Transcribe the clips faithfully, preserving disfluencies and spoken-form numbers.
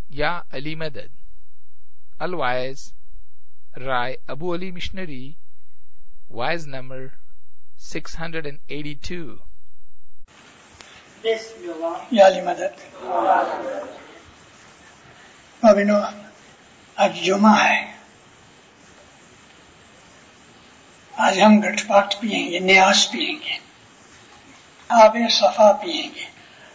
یا علی مدد، الوائز رائے ابو علی مشنری، وائز number six hundred and eighty two. یا علی مدد. بابینو، آج جمعہ ہے. آج ہم گٹھ پاٹ پیئیں گے، نیاز پیئیں گے، آب صفا پیئیں گے،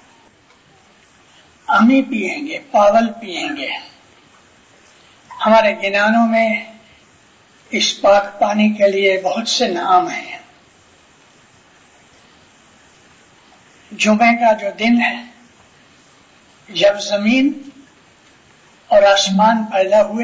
امی پیئیں گے، پاول پیئیں گے. ہمارے گنانوں میں اس پاک پانی کے لیے بہت سے نام ہیں. جمعے کا جو دن ہے، جب زمین اور آسمان پیدا ہوئے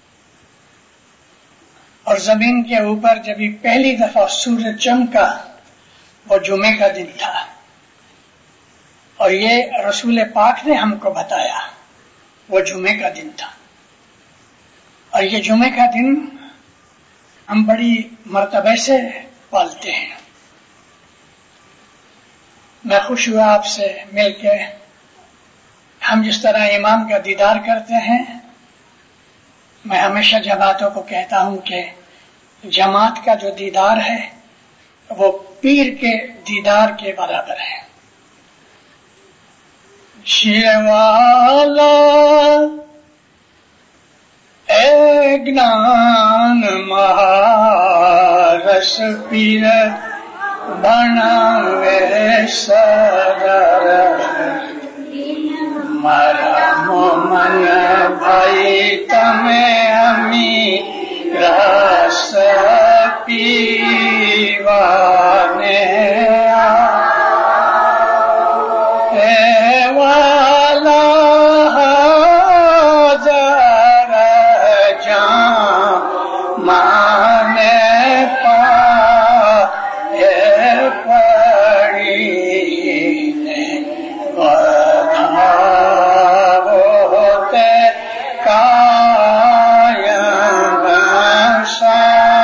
اور زمین کے اوپر جب یہ پہلی دفعہ سورج چمکا، وہ جمعے کا دن تھا. اور یہ رسول پاک نے ہم کو بتایا، وہ جمعے کا دن تھا. اور یہ جمعے کا دن ہم بڑی مرتبہ سے پالتے ہیں. میں خوش ہوا آپ سے مل کے. ہم جس طرح امام کا دیدار کرتے ہیں، میں ہمیشہ جماعتوں کو کہتا ہوں کہ جماعت کا جو دیدار ہے وہ پیر کے دیدار کے برابر ہے. شیروالا اے گنان مہارس پیر بناوے سرر مرم من بھائی تمہیں امی رس پیوانے اے والا حاضر جان مانے پا اے پڑی ودا ہوتے کائم سا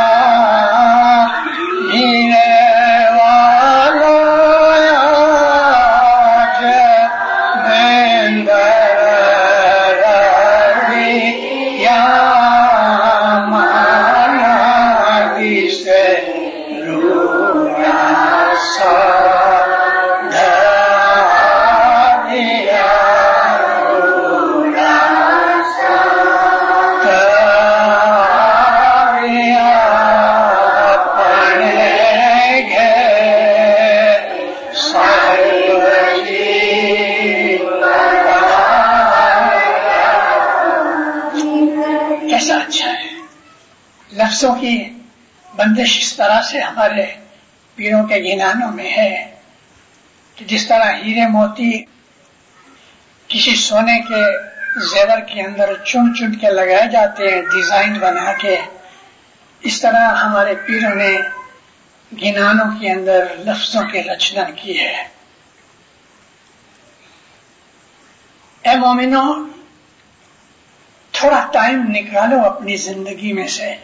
لفظوں کی بندش اس طرح سے ہمارے پیروں کے گنانوں میں ہے کہ جس طرح ہیرے موتی کسی سونے کے زیور کے اندر چن چن کے لگائے جاتے ہیں ڈیزائن بنا کے، اس طرح ہمارے پیروں نے گنانوں کے اندر لفظوں کی رچنا کی ہے. اے مومنو، تھوڑا ٹائم نکالو اپنی زندگی میں سے،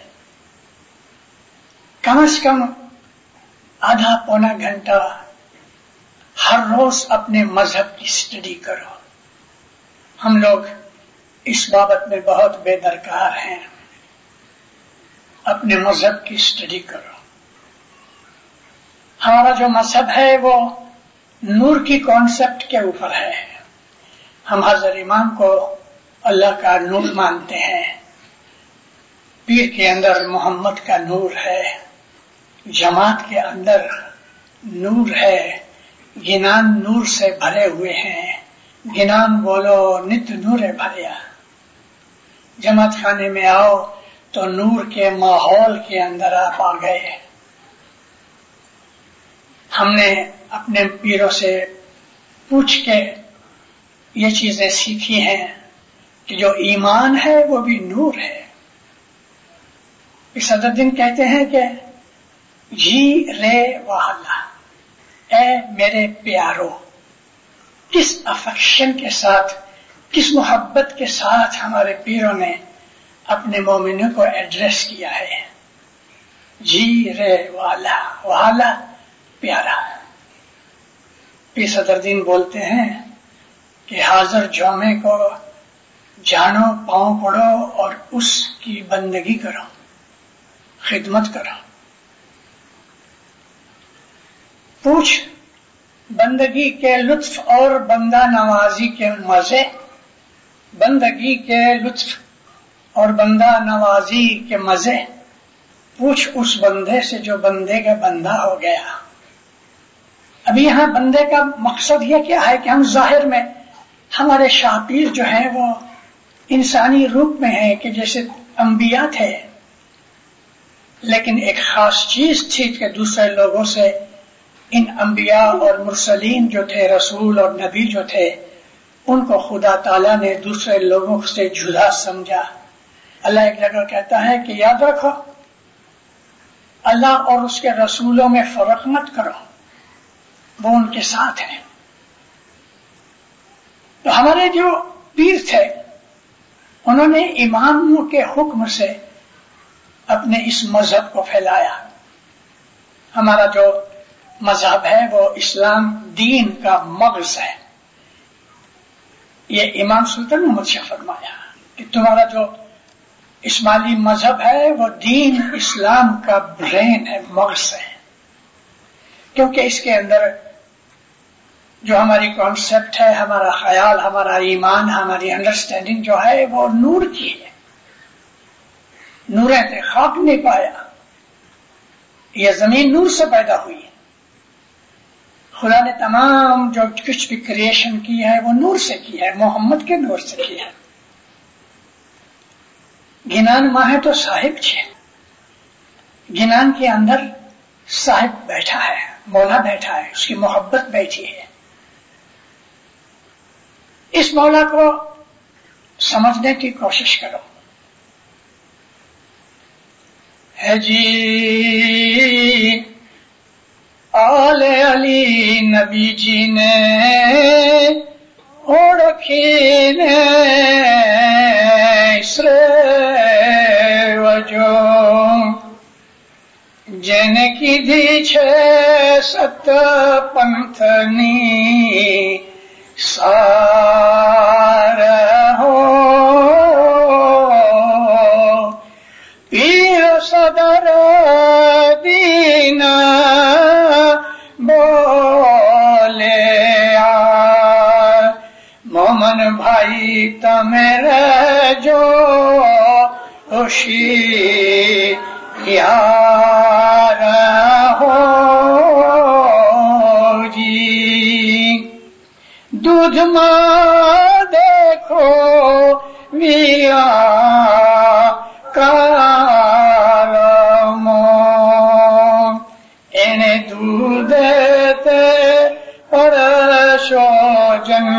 کم از کم آدھا پونا گھنٹہ ہر روز اپنے مذہب کی اسٹڈی کرو. ہم لوگ اس بابت میں بہت بے درکار ہیں. اپنے مذہب کی اسٹڈی کرو. ہمارا جو مذہب ہے وہ نور کی کانسیپٹ کے اوپر ہے. ہم حضرت امام کو اللہ کا نور مانتے ہیں. پیر کے اندر محمد کا نور ہے، جماعت کے اندر نور ہے، گنان نور سے بھرے ہوئے ہیں. گنان بولو نت نور بھریا. جماعت خانے میں آؤ تو نور کے ماحول کے اندر آپ آ گئے. ہم نے اپنے پیروں سے پوچھ کے یہ چیزیں سیکھی ہیں کہ جو ایمان ہے وہ بھی نور ہے. صدر دن کہتے ہیں کہ جی رے والا، اے میرے پیارو. کس افیکشن کے ساتھ، کس محبت کے ساتھ ہمارے پیروں نے اپنے مومنوں کو ایڈریس کیا ہے. جی رے والا، والا پیارا. پیر صدر دین بولتے ہیں کہ حاضر جومے کو जानो, पांव पड़ो और उसकी बंदगी करो, खिदमत करो। पूछ बंदगी के लुत्फ और बंदा नवाजी के मजे, बंदगी के लुत्फ और बंदा नवाजी के मजे, पूछ उस बंदे से जो बंदे का बंदा हो गया। अभी यहां बंदे का मकसद यह क्या है कि हम जाहिर में हमारे शापीर जो हैं वो इंसानी रूप में है कि जैसे अंबिया थे, लेकिन एक खास चीज थी कि दूसरे लोगों से इन अंबिया और मुरसलीन जो थे, रसूल और नबी जो थे, उनको खुदा ताला ने दूसरे लोगों से जुदा समझा। अल्लाह एक जगह कहता है कि याद रखो, अल्लाह और उसके रसूलों में फर्क मत करो, वो उनके साथ हैं। तो हमारे जो पीर थे उन्होंने इमामों के हुक्म से अपने इस मजहब को फैलाया। हमारा जो मजहब है वो इस्लाम दीन का मगज है। ये इमाम सुल्तान मोहम्मद शाह फरमाया कि तुम्हारा जो इस्माइली मजहब है वो दीन इस्लाम का ब्रेन है, मगज है, क्योंकि इसके अंदर जो हमारी कॉन्सेप्ट है, हमारा ख्याल, हमारा ईमान, हमारी अंडरस्टैंडिंग जो है वो नूर की है। नूरें थे, खाक नहीं पाया, यह जमीन नूर से पैदा हुई। खुदा ने तमाम जो कुछ भी क्रिएशन की है वो नूर से की है, मोहम्मद के नूर से की है। गिनान माँ है तो साहिब छे, गिनान के अंदर साहिब बैठा है, मौला बैठा है, उसकी मोहब्बत बैठी है। इस मौला को समझने की कोशिश करो। है जी आले अली नबी जी ने ओळखी ने श्रेवजो જેને કીધી છે સત પંથની સાર હો પીર સદર દીન બોલે આ મોમન ભાઈ તમે રહેજો હોશિયાર हो जी। दूध मां देखो मिया कारमो एने दूध ते परशो जन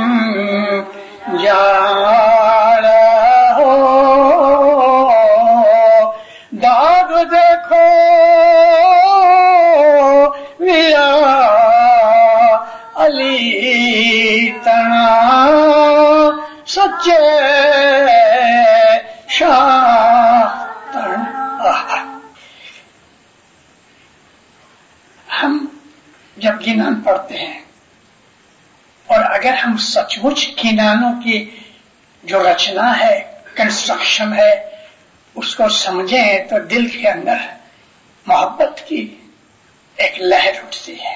जाड़ हो दाग देखो अली तना सच्चे शाह। हम जब गिनान पढ़ते हैं और अगर हम सचमुच गिनानों की जो रचना है, कंस्ट्रक्शन है, उसको समझें तो दिल के अंदर मोहब्बत की एक लहर उठती है।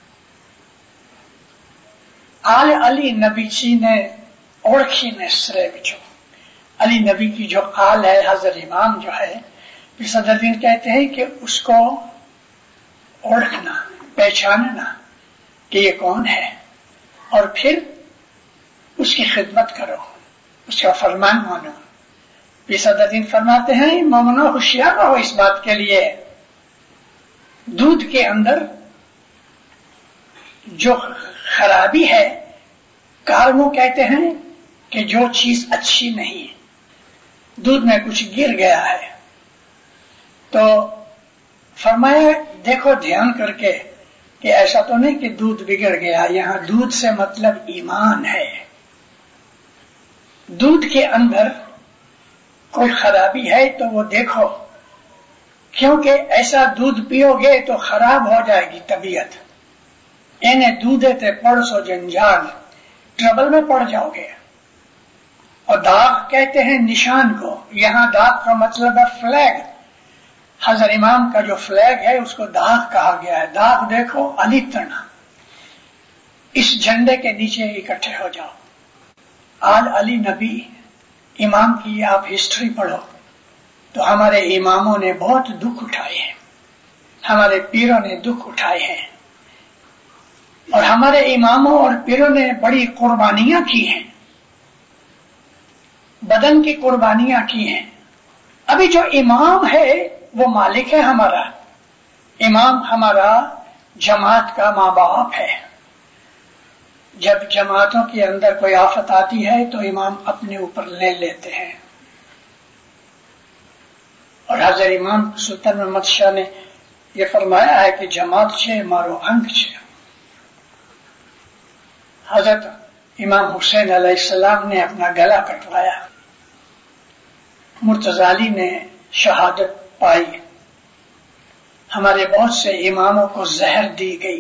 आल अली नबी जी ने ओळखी ने श्रेय बिछो। अली नबी की जो आल है, हजरत इमाम जो है, सदरुद्दीन कहते हैं कि उसको ओळखना, पहचानना कि ये कौन है, और फिर उसकी खिदमत करो, उसका फरमान मानो। सदरुद्दीन फरमाते हैं मोमनो होशियार रहो इस बात के लिए, दूध के अंदर जो खराबी है, कारमो कहते हैं कि जो चीज अच्छी नहीं है, दूध में कुछ गिर गया है, तो फरमाया देखो ध्यान करके कि ऐसा तो नहीं कि दूध बिगड़ गया, यहां दूध से मतलब ईमान है। दूध के अंदर कोई खराबी है तो वो देखो, क्योंकि ऐसा दूध पियोगे तो खराब हो जाएगी तबीयत। एने दूधे ते पड़सो जंजाल, ट्रबल में पड़ जाओगे। और दाग داغ کہتے ہیں نشان کو، یہاں داغ کا مطلب ہے فلیگ. حضرت امام کا جو فلیگ ہے اس کو داغ کہا گیا ہے. داغ دیکھو علی تنا، اس جھنڈے کے نیچے اکٹھے ہو جاؤ. آل علی نبی امام کی آپ ہسٹری پڑھو تو ہمارے اماموں نے بہت دکھ اٹھائے ہیں، ہمارے پیروں نے دکھ اٹھائے ہیں، اور ہمارے اماموں اور پیروں نے بڑی قربانیاں کی ہیں، بدن کی قربانیاں کی ہیں. ابھی جو امام ہے وہ مالک ہے ہمارا. امام ہمارا جماعت کا ماں باپ ہے. جب جماعتوں کے اندر کوئی آفت آتی ہے تو امام اپنے اوپر لے لیتے ہیں. اور حضرت امام سلطان محمد شاہ نے یہ فرمایا ہے کہ جماعت چھے مارو انگ چھے. حضرت امام حسین علیہ السلام نے اپنا گلا کٹوایا، مرتضی علی نے شہادت پائی، ہمارے بہت سے اماموں کو زہر دی گئی.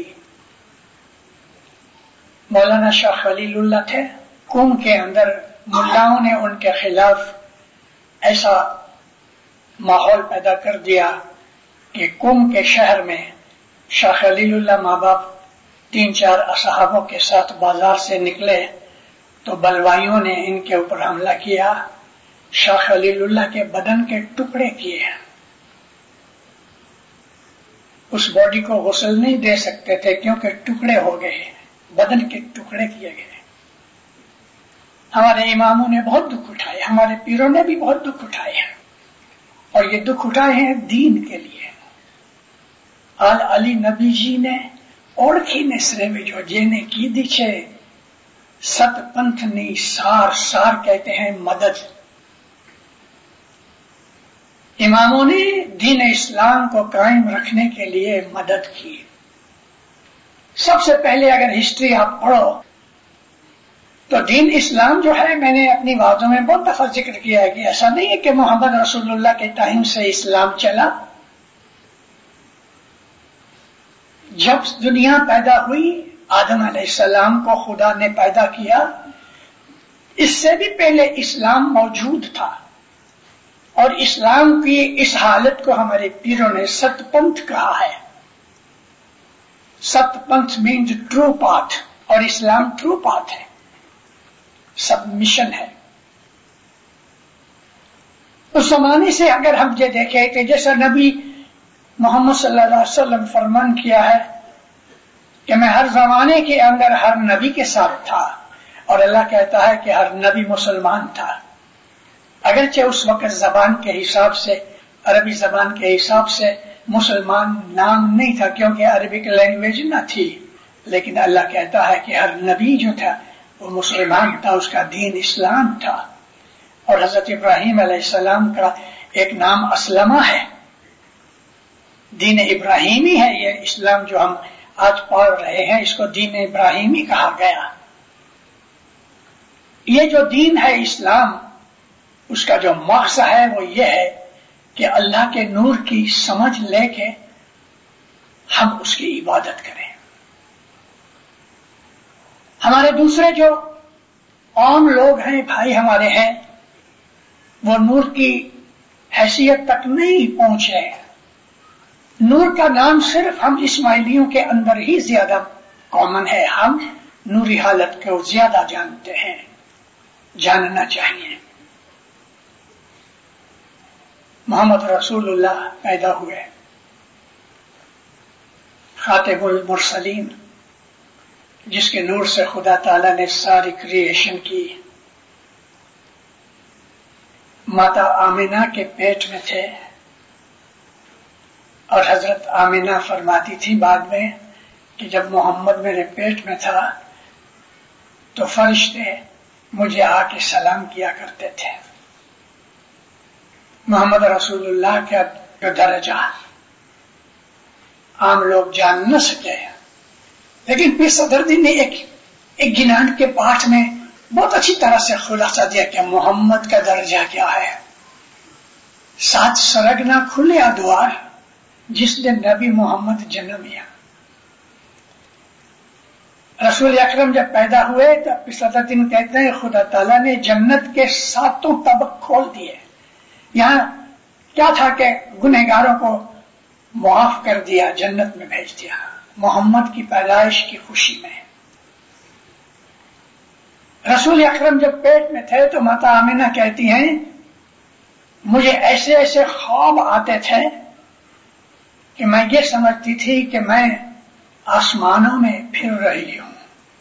مولانا شاہ خلیل اللہ تھے، قوم کے اندر ملاؤں نے ان کے خلاف ایسا ماحول پیدا کر دیا کہ قوم کے شہر میں شاہ خلیل اللہ ماں باپ تین چار اصحابوں کے ساتھ بازار سے نکلے تو بلوائیوں نے ان کے اوپر حملہ کیا، شاہ خلیل اللہ کے بدن کے ٹکڑے کیے. اس باڈی کو غسل نہیں دے سکتے تھے کیونکہ ٹکڑے ہو گئے، بدن کے ٹکڑے کیے گئے. ہمارے اماموں نے بہت دکھ اٹھائے، ہمارے پیروں نے بھی بہت دکھ اٹھائے ہیں، اور یہ دکھ اٹھائے ہیں دین کے لیے. آل علی نبی جی نے اوڑکھی نے سرے میں جو جینے کی دیچھے ست پنتھ نی سار، سار کہتے ہیں مدد. اماموں نے دین اسلام کو قائم رکھنے کے لیے مدد کی. سب سے پہلے اگر ہسٹری آپ پڑھو تو دین اسلام جو ہے، میں نے اپنی باتوں میں بہت دفعہ ذکر کیا ہے کہ ایسا نہیں ہے کہ محمد رسول اللہ کے ٹائم سے اسلام چلا. جب دنیا پیدا ہوئی، آدم علیہ السلام کو خدا نے پیدا کیا، اس سے بھی پہلے اسلام موجود تھا، اور اسلام کی اس حالت کو ہمارے پیروں نے ست پنتھ کہا ہے. ست پنتھ مینز ٹرو پاتھ، اور اسلام ٹرو پاتھ ہے، سب مشن ہے. اس زمانے سے اگر ہم یہ دیکھیں کہ جیسا نبی محمد صلی اللہ علیہ وسلم فرمان کیا ہے کہ میں ہر زمانے کے اندر ہر نبی کے ساتھ تھا، اور اللہ کہتا ہے کہ ہر نبی مسلمان تھا. اگرچہ اس وقت زبان کے حساب سے، عربی زبان کے حساب سے مسلمان نام نہیں تھا کیونکہ عربک لینگویج نہ تھی، لیکن اللہ کہتا ہے کہ ہر نبی جو تھا وہ مسلمان تھا، اس کا دین اسلام تھا. اور حضرت ابراہیم علیہ السلام کا ایک نام اسلمہ ہے، دین ابراہیمی ہے. یہ اسلام جو ہم آج پڑھ رہے ہیں اس کو دین ابراہیمی کہا گیا. یہ جو دین ہے اسلام، اس کا جو مقصد ہے وہ یہ ہے کہ اللہ کے نور کی سمجھ لے کے ہم اس کی عبادت کریں. ہمارے دوسرے جو عام لوگ ہیں، بھائی ہمارے ہیں، وہ نور کی حیثیت تک نہیں پہنچے. نور کا نام صرف ہم اسماعیلیوں کے اندر ہی زیادہ کامن ہے، ہم نوری حالت کو زیادہ جانتے ہیں، جاننا چاہیے. محمد رسول اللہ پیدا ہوئے، خاتم المرسلین، جس کے نور سے خدا تعالی نے ساری کریشن کی. ماتا آمینہ کے پیٹ میں تھے، اور حضرت آمینہ فرماتی تھی بعد میں کہ جب محمد میرے پیٹ میں تھا تو فرشتے مجھے آ کے سلام کیا کرتے تھے. محمد رسول اللہ کا جو درجہ عام لوگ جان نہ سکے، لیکن پھر صدر دین نے ایک ایک گنان کے پاٹ میں بہت اچھی طرح سے خلاصہ دیا کہ محمد کا درجہ کیا ہے. سات سرگ نہ کھلے ادوار جس دن نبی محمد جنم لیا. रसूल अकरम जब पैदा हुए तब सदरदीन कहते हैं खुदा ताला ने जन्नत के सातों तबक खोल दिए। यहाँ क्या था कि गुनहगारों को मुआफ कर दिया, जन्नत में भेज दिया मोहम्मद की पैदाइश की खुशी में। रसूल अकरम जब पेट में थे तो माता आमिना कहती हैं मुझे ऐसे ऐसे ख्वाब आते थे कि मैं ये समझती थी कि मैं आसमानों में फिर रही हूं।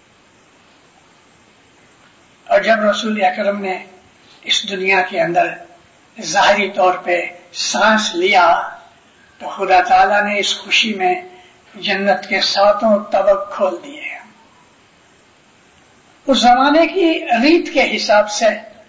और जब रसूल अकरम ने इस दुनिया के अंदर ज़ाहिरी तौर पे सांस लिया तो खुदा ताला ने इस खुशी में जन्नत के सातों तबक खोल दिए। उस जमाने की रीत के हिसाब से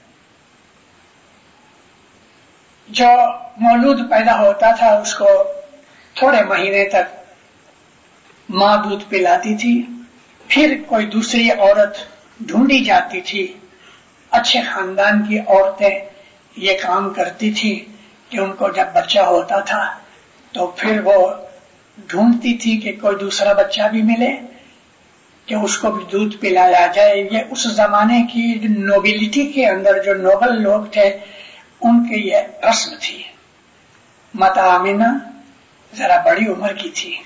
जो मौलूद पैदा होता था उसको थोड़े महीने तक मां दूध पिलाती थी, फिर कोई दूसरी औरत ढूंढी जाती थी। अच्छे खानदान की औरतें ये काम करती थी कि उनको जब बच्चा होता था तो फिर वो ढूंढती थी कि कोई दूसरा बच्चा भी मिले कि उसको भी दूध पिलाया जाए। ये उस जमाने की नोबिलिटी के अंदर जो नोबल लोग थे उनकी ये रस्म थी। माता आमिना जरा बड़ी उम्र की थी,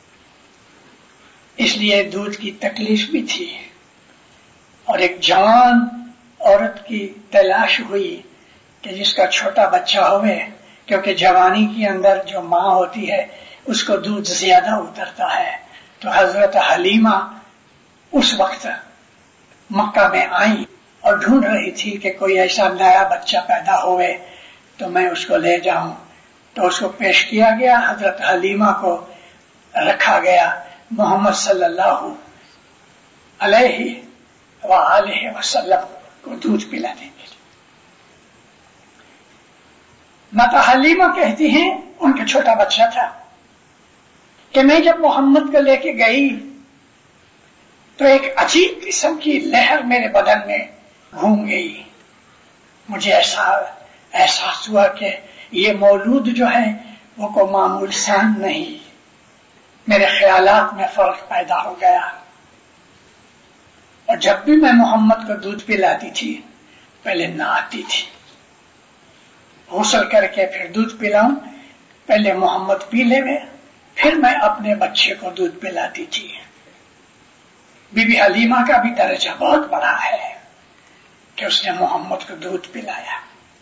इसलिए दूध की तकलीफ भी थी। और एक जवान औरत की तलाश हुई कि जिसका छोटा बच्चा होवे, क्योंकि जवानी के अंदर जो माँ होती है उसको दूध ज्यादा उतरता है। तो हजरत हलीमा उस वक्त मक्का में आई और ढूंढ रही थी कि कोई ऐसा नया बच्चा पैदा होवे तो मैं उसको ले जाऊं। तो उसको पेश किया गया, हजरत हलीमा को रखा गया मोहम्मद सल्लल्लाहु अलैहि व आलिहि वसल्लम को दूध पिलाने के लिए। माता हलीमा कहती हैं उनका छोटा बच्चा था कि मैं जब मोहम्मद को लेके गई तो एक अजीब किस्म की लहर मेरे बदन में घूम गई। मुझे ऐसा एहसास हुआ कि ये मौलूद जो है वो को मामूल सान नहीं। मेरे ख्यालात में फर्क पैदा हो गया। और जब भी मैं मोहम्मद को दूध पिलाती थी पहले नहाती थी, गुस्ल करके फिर दूध पिलाऊं, पहले मोहम्मद पी लेवे फिर मैं अपने बच्चे को दूध पिलाती थी। बीबी हलीमा का भी दर्जा बहुत बड़ा है कि उसने मोहम्मद को दूध पिलाया।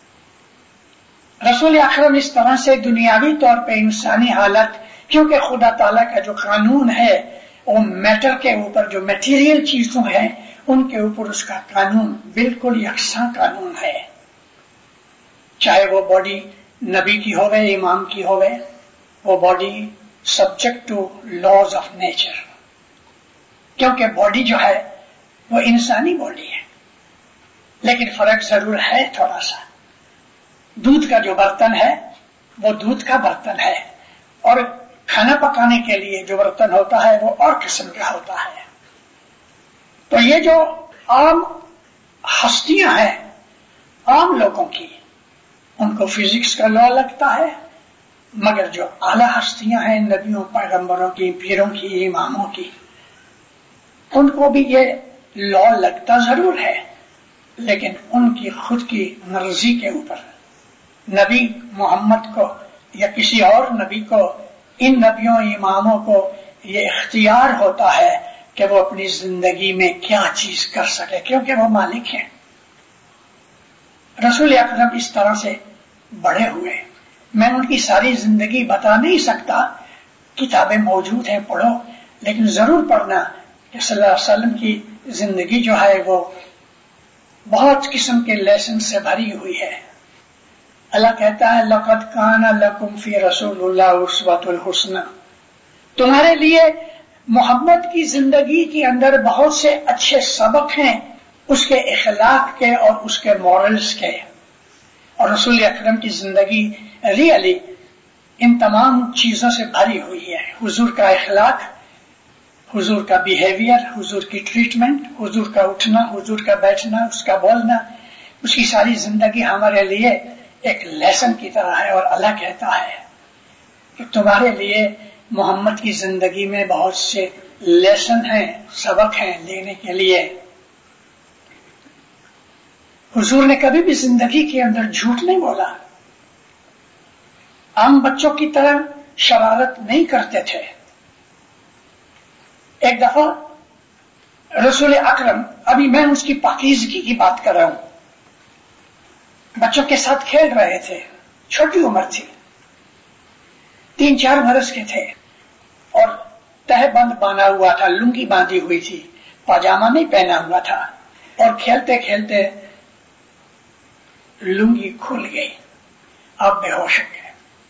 रसूल अकरम इस तरह से दुनियावी तौर पे इंसानी हालत, क्योंकि खुदा ताला का जो कानून है वो मैटर के ऊपर, जो मटेरियल चीजों है उनके ऊपर उसका कानून बिल्कुल यकसा कानून है। चाहे वो बॉडी नबी की होवे, इमाम की होवे, वो body subject to laws of nature, क्योंकि बॉडी जो है वो इंसानी बॉडी है। लेकिन फर्क जरूर है थोड़ा सा। दूध का जो बर्तन है वो दूध का बर्तन है और खाना पकाने के लिए जो बर्तन होता है वो और किस्म का होता है। तो ये जो आम हस्तियां हैं आम लोगों की, उनको फिजिक्स का लॉ लगता है, मगर जो आला हस्तियां हैं नबियों, पैगंबरों की, पीरों की, इमामों की, उनको भी ये लॉ लगता जरूर है, लेकिन उनकी खुद की मर्जी के ऊपर नबी मोहम्मद को या किसी और नबी को, इन नबियों इमामों को ये इख्तियार होता है कि वो अपनी जिंदगी में क्या चीज कर सके, क्योंकि वो मालिक हैं। रसूल अकरम इस तरह से बड़े हुए। मैं उनकी सारी जिंदगी बता नहीं सकता, किताबें मौजूद हैं, पढ़ो, लेकिन जरूर पढ़ना कि सल्लल्लाहु अलैहि वसल्लम की जिंदगी जो है वो बहुत किस्म के लेसन से भरी हुई है। अल्लाह कहता है लक़द काना लकुम फी रसूलिल्लाह उस्वतुल हुस्ना, तुम्हारे लिए मोहम्मद की जिंदगी के अंदर बहुत से अच्छे सबक हैं, उसके इखलाक के और उसके मॉरल्स के। और रसूल अकरम की जिंदगी रियली इन तमाम चीजों से भरी हुई है। हुजूर का इखलाक, हुजूर का बिहेवियर, हुजूर की ट्रीटमेंट, हुजूर का उठना, हुजूर का बैठना, उसका बोलना, उसकी सारी जिंदगी हमारे लिए एक लेसन की तरह है। और अल्लाह कहता है कि तुम्हारे लिए मोहम्मद की जिंदगी में बहुत से लेसन हैं, सबक हैं लेने के लिए। हुजूर ने कभी भी जिंदगी के अंदर झूठ नहीं बोला, आम बच्चों की तरह शरारत नहीं करते थे। एक दफा रसूल अकरम, अभी मैं उसकी पाकीज़गी की बात कर रहा हूं, बच्चों के साथ खेल रहे थे, छोटी उम्र थी, तीन चार बरस के थे और तहबंद बांधा हुआ था, लुंगी बांधी हुई थी, पाजामा नहीं पहना हुआ था और खेलते खेलते लुंगी खुल गई, आप बेहोश हो गए।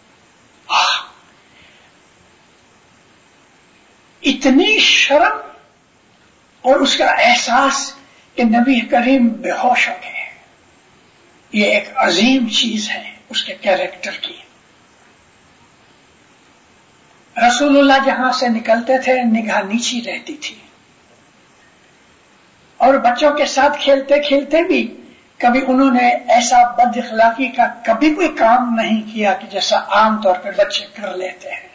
इतनी शर्म और उसका एहसास कि नबी करीम बेहोश हो गए, ये एक अजीम चीज है उसके कैरेक्टर की। रसूलुल्लाह जहां से निकलते थे निगाह नीची रहती थी और बच्चों के साथ खेलते खेलते भी कभी उन्होंने ऐसा बद इखलाकी का कभी कोई काम नहीं किया कि जैसा आमतौर पर बच्चे कर लेते हैं।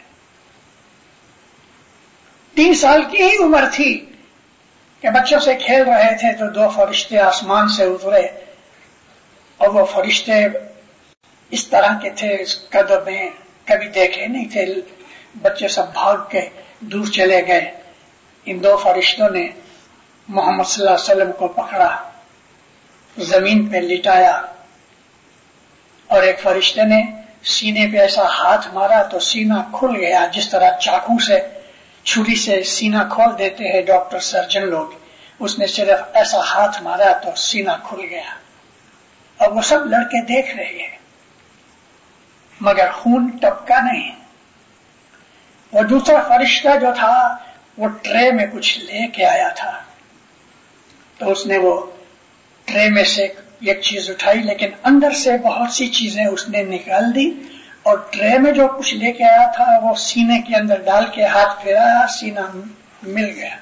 तीन साल की ही उम्र थी कि बच्चों से खेल रहे थे तो दो फरिश्ते आसमान से उतरे और वो फरिश्ते इस तरह के थे, इस कदर में कभी देखे नहीं थे। बच्चे सब भाग के दूर चले गए। इन दो फरिश्तों ने मोहम्मद सल्लल्लाहु अलैहि वसल्लम को पकड़ा, जमीन पे लिटाया और एक फरिश्ते ने सीने पे ऐसा हाथ मारा तो सीना खुल गया, जिस तरह चाकू से छुरी से सीना खोल देते हैं डॉक्टर सर्जन लोग। उसने सिर्फ ऐसा हाथ मारा तो सीना खुल गया और वो सब लड़के देख रहे हैं मगर खून टपका नहीं। वो दूसरा फरिश्ता जो था वो ट्रे में कुछ लेके आया था तो उसने वो ट्रे में से एक चीज उठाई, लेकिन अंदर से बहुत सी चीजें उसने निकाल दी और ट्रे में जो कुछ लेके आया था वो सीने के अंदर डाल के हाथ फेराया, सीना मिल गया।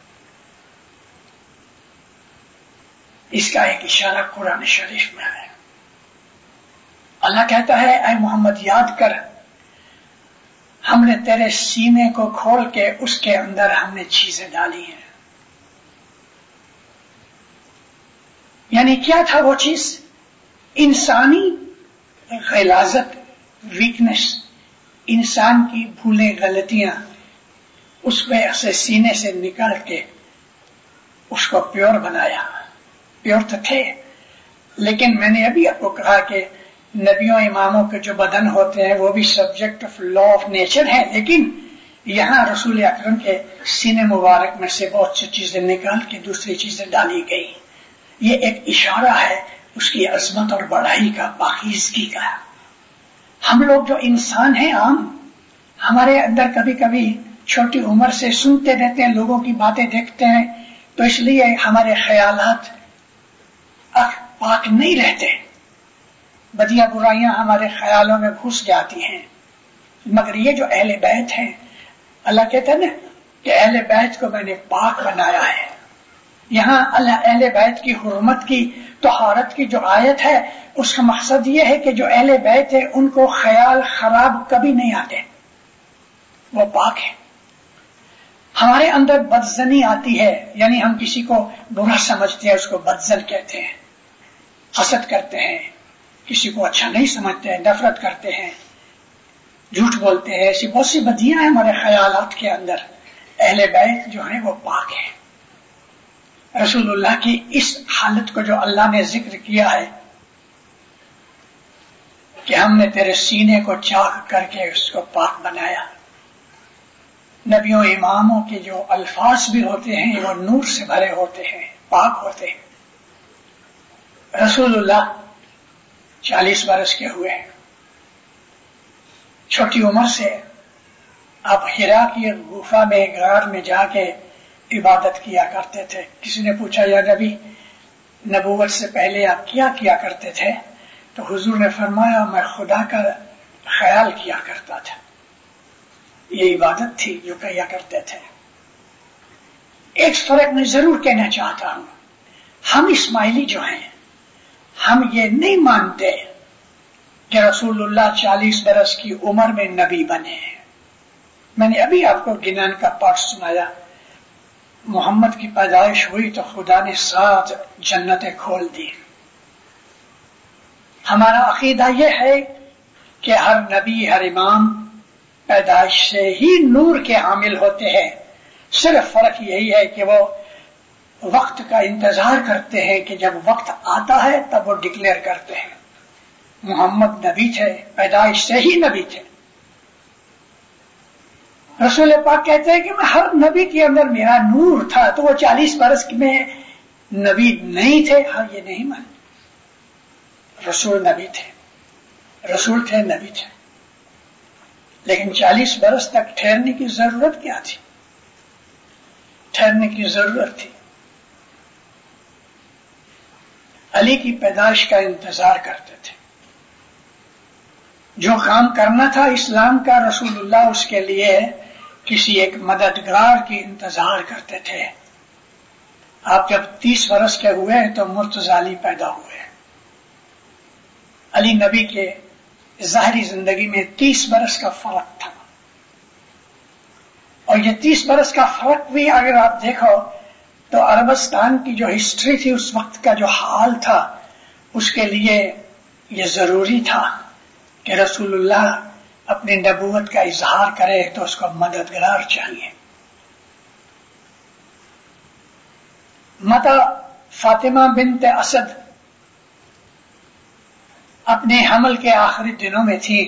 इसका एक इशारा कुरान शरीफ में है। अल्लाह कहता है, ऐ मोहम्मद याद कर, हमने तेरे सीने को खोल के उसके अंदर हमने चीजें डाली हैं। यानी क्या था वो चीज? इंसानी गिलाजत, वीकनेस, इंसान की भूलें गलतियां उसमें से सीने से निकाल के उसको प्योर बनाया। प्योर तो थे, लेकिन मैंने अभी आपको कहा कि नबियों इमामों के जो बदन होते हैं वो भी subject of law of nature है, लेकिन यहां रसूल अकरम के सीने मुबारक में से बहुत सी चीजें निकाल के दूसरी चीजें डाली गई। ये एक इशारा है उसकी अजमत और बढ़ाई का, पाकीज़गी का। हम लोग जो इंसान हैं आम, हमारे अंदर कभी कभी छोटी उम्र से सुनते रहते हैं, लोगों की बातें देखते हैं, तो इसलिए हमारे ख्यालात पाक नहीं रहते, बदिया बुराइयां हमारे ख्यालों में घुस जाती हैं। मगर ये जो अहले बैत हैं, अल्लाह कहता है ना कि अहले बैत को मैंने पाक बनाया है। यहां अल्लाह अहले बैत की हुर्मत की, तोहारत की जो आयत है उसका मकसद ये है कि जो अहले बैत है उनको ख्याल खराब कभी नहीं आते, वो पाक है। हमारे अंदर बदजनी आती है, यानी हम किसी को बुरा समझते हैं, उसको बदजन कहते हैं, हसद करते हैं, किसी को अच्छा नहीं समझते हैं, नफरत करते हैं, झूठ बोलते हैं, ऐसी बहुत सी बदियां हैं हमारे ख्यालात के अंदर। अहले बैत जो है वो पाक है। रसूलुल्लाह की इस हालत को जो अल्लाह ने जिक्र किया है कि हमने तेरे सीने को चाक करके उसको पाक बनाया। नबियों इमामों के जो अल्फाज भी होते हैं वो नूर से भरे होते हैं, पाक होते हैं। रसूलुल्लाह चालीस बरस के हुए, छोटी उम्र से आप हिरा की गुफा में, गार में जाके इबादत किया करते थे। किसी ने पूछा, या नबी, नबूवत से पहले आप क्या किया करते थे? तो हुजूर ने फरमाया, मैं खुदा का ख्याल किया करता था। ये इबादत थी जो किया करते थे। एक फर्क मैं जरूर कहना चाहता हूं, हम इस्माइली जो हैं, हम ये नहीं मानते कि रसूलुल्लाह चालीस बरस की उम्र में नबी बने हैं। मैंने अभी आपको गिनान का पाठ सुनाया, محمد کی پیدائش ہوئی تو خدا نے سات جنتیں کھول دی. ہمارا عقیدہ یہ ہے کہ ہر نبی ہر امام پیدائش سے ہی نور کے حامل ہوتے ہیں. صرف فرق یہی ہے کہ وہ وقت کا انتظار کرتے ہیں کہ جب وقت آتا ہے تب وہ ڈکلیئر کرتے ہیں. محمد نبی تھے, پیدائش سے ہی نبی تھے. رسول پاک کہتے ہیں کہ میں ہر نبی کے اندر میرا نور تھا, تو وہ چالیس برس میں نبی نہیں تھے؟ ہاں, یہ نہیں مان. رسول نبی تھے, رسول تھے, نبی تھے, لیکن چالیس برس تک ٹھہرنے کی ضرورت کیا تھی؟ ٹھہرنے کی ضرورت تھی. علی کی پیدائش کا انتظار کرتے تھے. جو کام کرنا تھا اسلام کا, رسول اللہ اس کے لیے کسی ایک مددگار کی انتظار کرتے تھے. آپ جب تیس برس کے ہوئے تو مرتضی علی پیدا ہوئے. علی نبی کے ظاہری زندگی میں تیس برس کا فرق تھا, اور یہ تیس برس کا فرق بھی اگر آپ دیکھو تو عربستان کی جو ہسٹری تھی اس وقت کا جو حال تھا, اس کے لیے یہ ضروری تھا کہ رسول اللہ اپنی نبوت کا اظہار کرے تو اس کو مددگار چاہیے. متا فاطمہ بنت اسد اپنے حمل کے آخری دنوں میں تھی,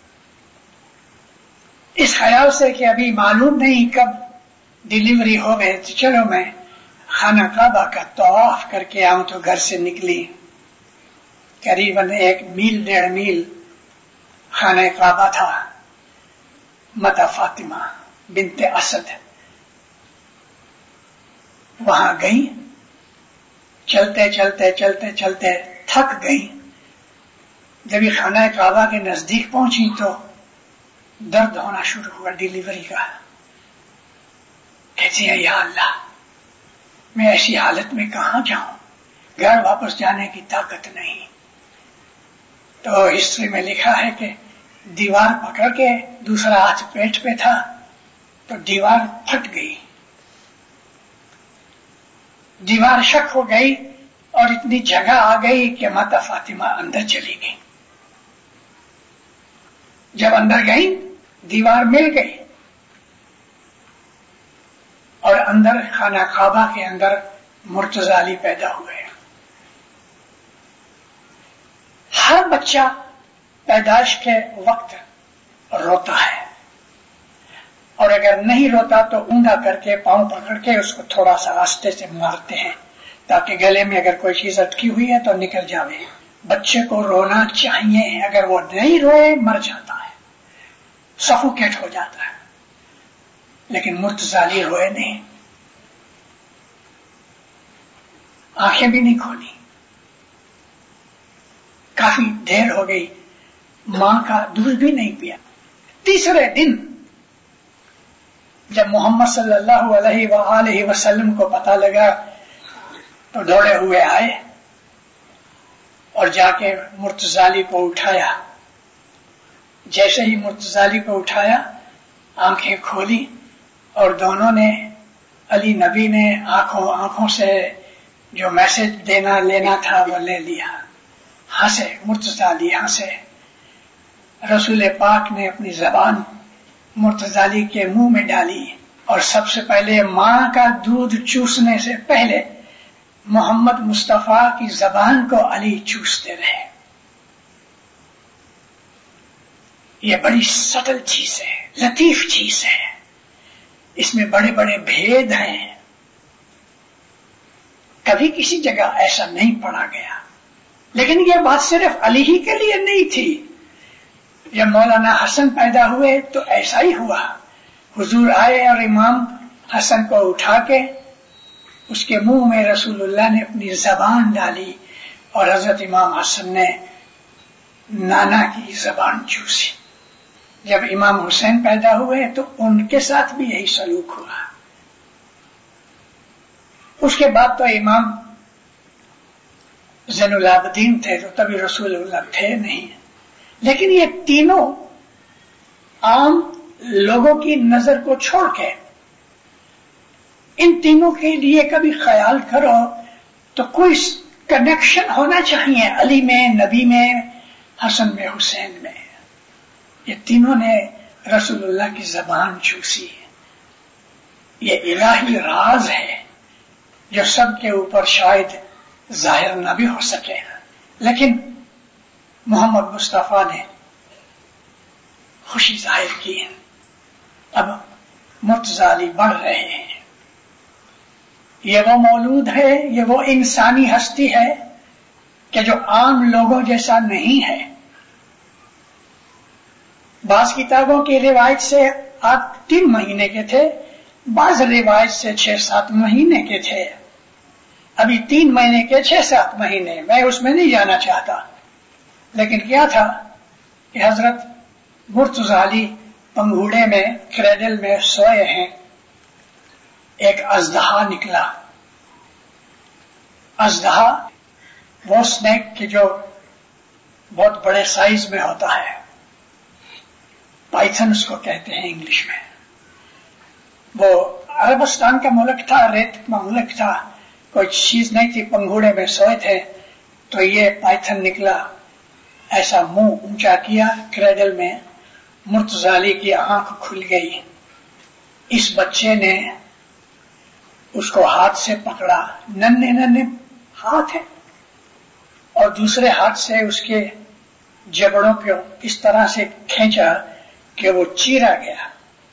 اس خیال سے کہ ابھی معلوم نہیں کب ڈیلیوری ہو گئے, تو چلو میں خانہ کعبہ کا طواف کر کے آؤں. تو گھر سے نکلی, قریباً ایک میل ڈیڑھ میل خانہ کعبہ تھا. متا فاطمہ بنت اسد وہاں گئی, چلتے چلتے چلتے چلتے تھک گئی. جب یہ خانہ کعبہ کے نزدیک پہنچی تو درد ہونا شروع ہوا ڈیلیوری کا. کہتی ہیں یا اللہ, میں ایسی حالت میں کہاں جاؤں, گھر واپس جانے کی طاقت نہیں. تو ہسٹری میں لکھا ہے کہ دیوار پکڑ کے, دوسرا ہاتھ پیٹ پہ تھا, تو دیوار پھٹ گئی. دیوار شک ہو گئی اور اتنی جگہ آ گئی کہ ماتا فاطمہ اندر چلی گئی. جب اندر گئی دیوار مل گئی, اور اندر خانہ کعبہ کے اندر مرتضی علی پیدا ہوئے. ہر بچہ پیدائش کے وقت روتا ہے, اور اگر نہیں روتا تو اونگا کر کے پاؤں پکڑ کے اس کو تھوڑا سا راستے سے مارتے ہیں تاکہ گلے میں اگر کوئی چیز اٹکی ہوئی ہے تو نکل جاوے. بچے کو رونا چاہیے, اگر وہ نہیں روئے مر جاتا ہے, سفوکیٹ ہو جاتا ہے. لیکن مرتضی علی روئے نہیں, آنکھیں بھی نہیں کھولی. کافی دیر ہو گئی, ماں کا دودھ بھی نہیں پیا. تیسرے دن جب محمد صلی اللہ علیہ وآلہ وسلم کو پتا لگا تو دوڑے ہوئے آئے اور جا کے مرتضی علی کو اٹھایا. جیسے ہی مرتضی علی کو اٹھایا, آنکھیں کھولی اور دونوں نے, علی نبی نے آنکھوں آنکھوں سے جو میسج دینا لینا تھا وہ لے لیا. ہنسے مرتضی علی, ہنسے. رسول پاک نے اپنی زبان مرتضی علی کے منہ میں ڈالی, اور سب سے پہلے ماں کا دودھ چوسنے سے پہلے محمد مصطفیٰ کی زبان کو علی چوستے رہے. یہ بڑی سٹل چیز ہے, لطیف چیز ہے, اس میں بڑے بڑے بھید ہیں. کبھی کسی جگہ ایسا نہیں پڑھا گیا, لیکن یہ بات صرف علی ہی کے لیے نہیں تھی. جب مولانا حسن پیدا ہوئے تو ایسا ہی ہوا. حضور آئے اور امام حسن کو اٹھا کے اس کے منہ میں رسول اللہ نے اپنی زبان ڈالی, اور حضرت امام حسن نے نانا کی زبان چوسی. جب امام حسین پیدا ہوئے تو ان کے ساتھ بھی یہی سلوک ہوا. اس کے بعد تو امام زین العابدین تھے, تو تبھی رسول اللہ تھے نہیں. لیکن یہ تینوں عام لوگوں کی نظر کو چھوڑ کے इन तीनों के लिए कभी ख्याल करो तो कोई कनेक्शन होना चाहिए, अली में, नबी में, हसन में, हुसैन में। ये तीनों ने रसूलुल्लाह की जबान चूसी। ये इलाही राज है जो सबके ऊपर शायद जाहिर न भी हो सके, लेकिन मोहम्मद मुस्तफा ने खुशी जाहिर की। अब मुर्तजाली बढ़ रहे हैं। ये वो मौलूद है, ये वो इंसानी हस्ती है कि जो आम लोगों जैसा नहीं है। बाज किताबों की रिवायत से आप तीन महीने के थे, बाज रिवायत से छह सात महीने के थे। अभी तीन महीने के छह सात महीने, मैं उसमें नहीं जाना चाहता, लेकिन क्या था कि हजरत मुर्तजाली पंघूड़े में, क्रेडल में सोए हैं। एक अजदहा निकला। अजदहा वो स्नेक की जो बहुत बड़े साइज में होता है, पाइथन उसको कहते हैं इंग्लिश में। वो अरबस्तान का मुल्क था, रेत का मुल्क था, कोई चीज नहीं थी, पंघूड़े में सोए थे। तो ये पाइथन निकला, ऐसा मुंह ऊंचा किया क्रेडल में, मुर्तजाली की आंख खुल गई। इस बच्चे ने उसको हाथ से पकड़ा, नन्हे नन्हे हाथ है, और दूसरे हाथ से उसके जबड़ों को इस तरह से खींचा कि वो चीरा गया।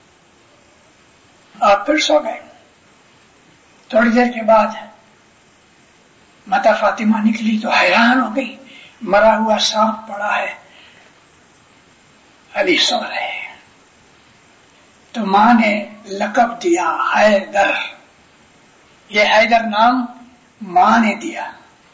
आप फिर सो गए। थोड़ी देर के बाद माता फातिमा निकली तो हैरान हो गई, मरा हुआ सांप पड़ा है, अली सो रहे। तो मां ने लकब दिया हैदर। ये हैदर नाम मां ने दिया।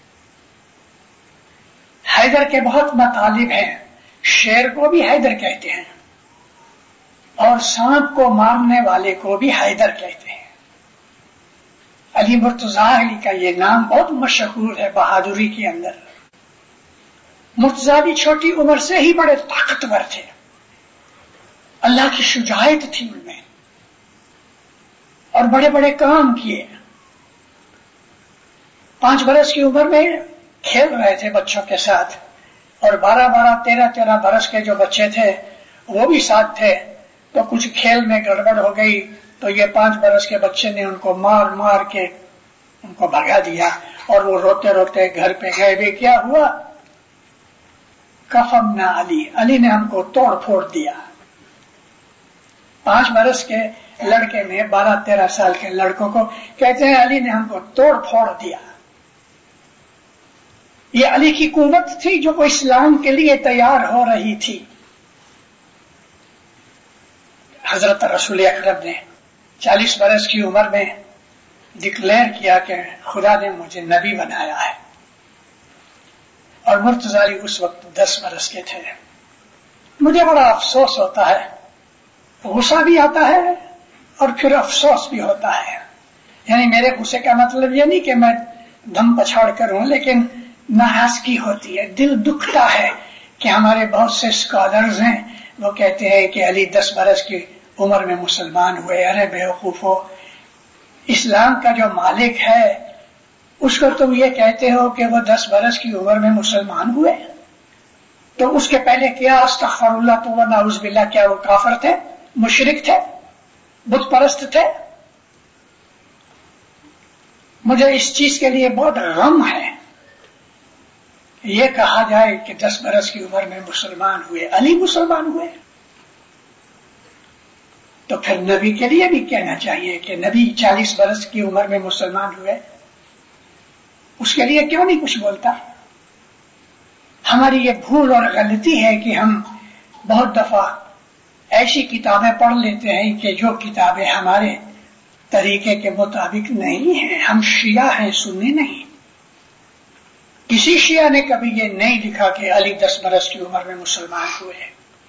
हैदर के बहुत मतालिब हैं। शेर को भी हैदर कहते हैं और सांप को मारने वाले को भी हैदर कहते हैं। अली मुर्तजा अली का ये नाम बहुत मशहूर है बहादुरी के अंदर। मुर्तजा भी छोटी उम्र से ही बड़े ताकतवर थे, अल्लाह की शुजाअत थी उनमें, और बड़े बड़े काम किए। पांच बरस की उम्र में खेल रहे थे बच्चों के साथ, और बारह बारह तेरह तेरह बरस के जो बच्चे थे वो भी साथ थे। तो कुछ खेल में गड़बड़ हो गई तो ये पांच बरस के बच्चे ने उनको मार मार के उनको भगा दिया, और वो रोते रोते घर पे गए। भी क्या हुआ? कफमना अली, अली ने हमको तोड़ फोड़ दिया। पांच बरस के लड़के में बारह तेरह साल के लड़कों को कहते हैं अली ने हमको तोड़ फोड़ दिया। ये अली की कुव्वत थी जो वो इस्लाम के लिए तैयार हो रही थी। हजरत रसूल अकरम ने चालीस बरस की उम्र में डिक्लेयर किया कि खुदा ने मुझे नबी बनाया है, और मुर्तजाली उस वक्त दस बरस के थे। मुझे बड़ा अफसोस होता है, गुस्सा भी आता है और फिर अफसोस भी होता है। यानी मेरे गुस्से का मतलब ये नहीं कि मैं दम पछाड़ कर हूं, लेकिन नाराजगी होती है, दिल दुखता है कि हमारे बहुत से स्कॉलर्स हैं, वो कहते हैं कि अली दस बरस की उम्र में मुसलमान हुए। अरे बेवकूफो, इस्लाम का जो मालिक है उसको तुम ये कहते हो कि वो दस बरस की उम्र में मुसलमान हुए? तो उसके पहले क्या अस्तगफिरुल्लाह तो व नाउज़ुबिल्लाह, क्या वो काफिर थे, मुशरिक थे, बुत परस्त थे? मुझे इस चीज के लिए बहुत गम है। ये कहा जाए कि दस बरस की उम्र में मुसलमान हुए, अली मुसलमान हुए, तो फिर नबी के लिए भी कहना चाहिए कि नबी चालीस बरस की उम्र में मुसलमान हुए। उसके लिए क्यों नहीं कुछ बोलता? हमारी ये भूल और गलती है कि हम बहुत दफा ऐसी किताबें पढ़ लेते हैं कि जो किताबें हमारे तरीके के मुताबिक नहीं है। हम शिया हैं, सुन्नी नहीं। किसी शिया ने कभी ये नहीं लिखा कि अली दस बरस की उम्र में मुसलमान हुए।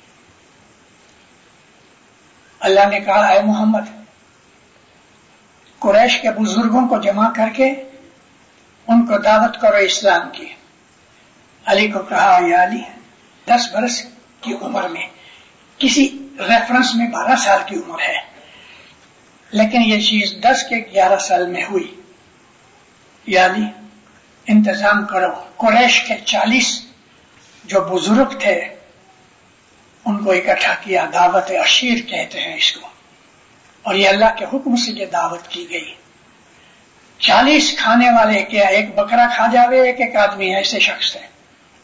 अल्लाह ने कहा, है मोहम्मद, कुरैश के बुजुर्गों को जमा करके उनको दावत करो इस्लाम की। अली को कहा, या अली, दस बरस की उम्र में, किसी रेफरेंस में बारह साल की उम्र है, لیکن یہ چیز دس کے گیارہ سال میں ہوئی. یا علی انتظام کرو. قریش کے چالیس جو بزرگ تھے ان کو اکٹھا کیا. دعوت عشیر کہتے ہیں اس کو, اور یہ اللہ کے حکم سے یہ دعوت کی گئی. چالیس کھانے والے کیا ایک بکرا کھا جاوے ایک ایک آدمی ایسے شخص ہے.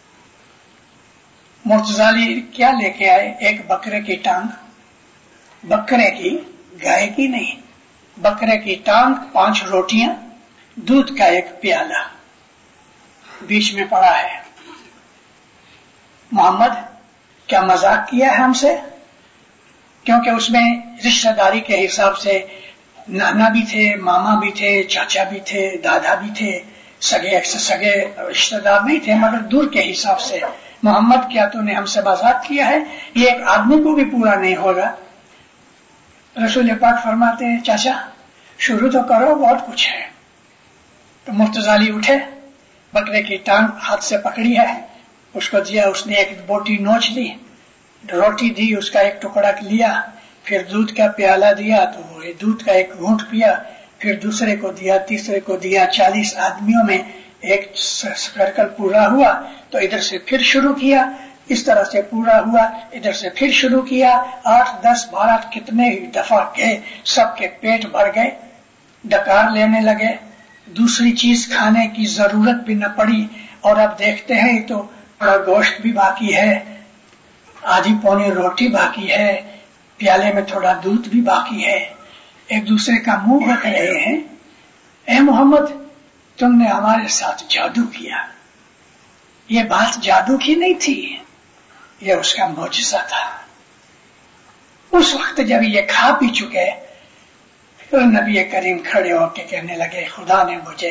مرتضی کیا لے کے آئے؟ ایک بکرے کی ٹانگ, بکرے کی, گائے کی نہیں, بکرے کی ٹانگ, پانچ روٹیاں, دودھ کا ایک پیالہ بیچ میں پڑا ہے. محمد کیا مذاق کیا ہے ہم سے؟ کیونکہ اس میں رشتہ داری کے حساب سے نانا بھی تھے, ماما بھی تھے, چاچا بھی تھے, دادا بھی تھے, سگے سگے رشتہ دار نہیں تھے مگر دور کے حساب سے. محمد کیا تو نے ہم سے مذاق کیا ہے؟ یہ ایک آدمی کو بھی پورا نہیں ہوگا. رسول پاک فرماتے ہیں چاچا شروع تو کرو, بہت کچھ ہے. تو مرتضی اٹھے, بکرے کی ٹانگ ہاتھ سے پکڑی ہے, اس کو دیا. اس نے ایک بوٹی نوچ لی, روٹی دی, اس کا ایک ٹکڑا لیا, پھر دودھ کا پیالہ دیا تو وہ دودھ کا ایک گھونٹ پیا, پھر دوسرے کو دیا, تیسرے کو دیا. چالیس آدمیوں میں ایک سرکل پورا ہوا تو ادھر سے پھر شروع کیا, اس طرح سے پورا ہوا, ادھر سے پھر شروع کیا. آٹھ دس بارہ کتنے دفعہ گئے, سب کے پیٹ بھر گئے, ڈکار لینے لگے, دوسری چیز کھانے کی ضرورت بھی نہ پڑی. اور اب دیکھتے ہیں تو تھوڑا گوشت بھی باقی ہے, آدھی پونی روٹی باقی ہے, پیالے میں تھوڑا دودھ بھی باقی ہے. ایک دوسرے کا منہ رکھ رہے ہیں, اے محمد تم نے ہمارے ساتھ جادو کیا. یہ بات جادو کی نہیں تھی, یہ اس کا معجزہ تھا. اس وقت جب یہ کھا پی چکے پھر نبی کریم کھڑے ہو کے کہنے لگے خدا نے مجھے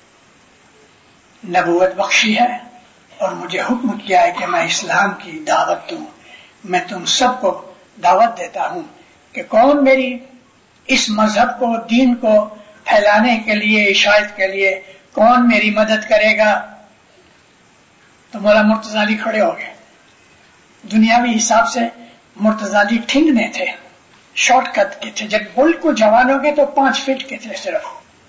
نبوت بخشی ہے اور مجھے حکم کیا ہے کہ میں اسلام کی دعوت دوں. میں تم سب کو دعوت دیتا ہوں کہ کون میری اس مذہب کو, دین کو پھیلانے کے لیے, اشاعت کے لیے کون میری مدد کرے گا. تو مولا مرتضی کھڑے ہو گئے. دنیاوی حساب سے مرتضی ٹھنگنے تھے, شارٹ کٹ کے تھے. جب بالکل جوان ہو گئے تو پانچ فٹ کے تھے صرف.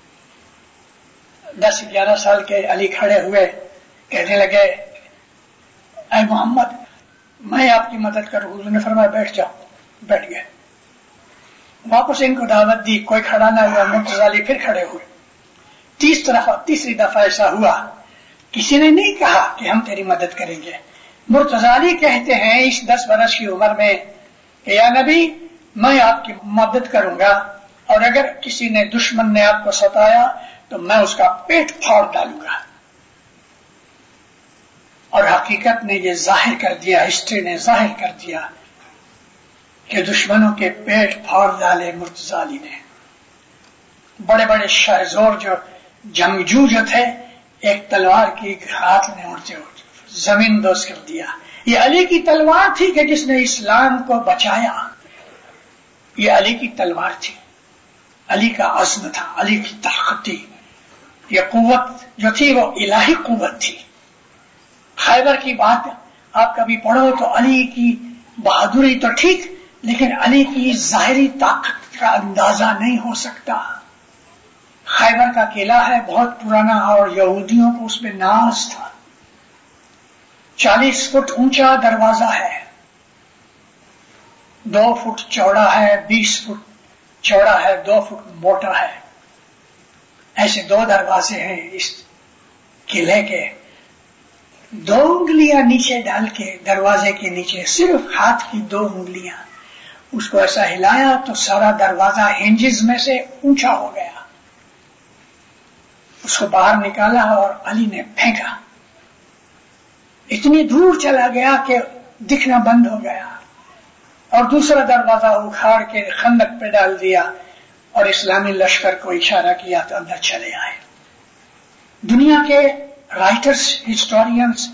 دس گیارہ سال کے علی کھڑے ہوئے, کہنے لگے اے محمد میں آپ کی مدد کروں. حضور نے فرمایا بیٹھ جاؤ. بیٹھ گئے. واپس ان کو دعوت دی, کوئی کھڑا نہ ہوا. مرتضی پھر کھڑے ہوئے. تیس دفعہ تیسری دفعہ ایسا ہوا, کسی نے نہیں کہا کہ ہم تیری مدد کریں گے. مرتضی کہتے ہیں اس دس برس کی عمر میں کہ یا نبی میں آپ کی مدد کروں گا, اور اگر کسی نے دشمن نے آپ کو ستایا تو میں اس کا پیٹ پھاڑ ڈالوں گا. اور حقیقت نے یہ ظاہر کر دیا, ہسٹری نے ظاہر کر دیا کہ دشمنوں کے پیٹ پھاڑ ڈالے مرتضی نے. بڑے بڑے شہزور جو جنگجو جو تھے, ایک تلوار کی ہاتھ میں اڑتے اڑتے زمین دوز کر دیا. یہ علی کی تلوار تھی کہ جس نے اسلام کو بچایا. یہ علی کی تلوار تھی, علی کا عزم تھا, علی کی طاقت تھی. یہ قوت جو تھی وہ الہی قوت تھی. خیبر کی بات آپ کبھی پڑھو تو علی کی بہادری تو ٹھیک, لیکن علی کی ظاہری طاقت کا اندازہ نہیں ہو سکتا. خیبر کا قلعہ ہے بہت پرانا, اور یہودیوں کو اس میں ناز تھا. چالیس فٹ اونچا دروازہ ہے, دو فٹ چوڑا ہے, بیس فٹ چوڑا ہے, دو فٹ موٹا ہے. ایسے دو دروازے ہیں اس قلعے کے. دو انگلیاں نیچے ڈال کے دروازے کے نیچے, صرف ہاتھ کی دو انگلیاں, اس کو ایسا ہلایا تو سارا دروازہ ہنجز میں سے اونچا ہو گیا. اس کو باہر نکالا اور علی نے پھینکا. اتنی دور چلا گیا کہ دکھنا بند ہو گیا, اور دوسرا دروازہ اکھاڑ کے خندق پہ ڈال دیا, اور اسلامی لشکر کو اشارہ کیا تو اندر چلے آئے. دنیا کے رائٹرز, ہسٹورینز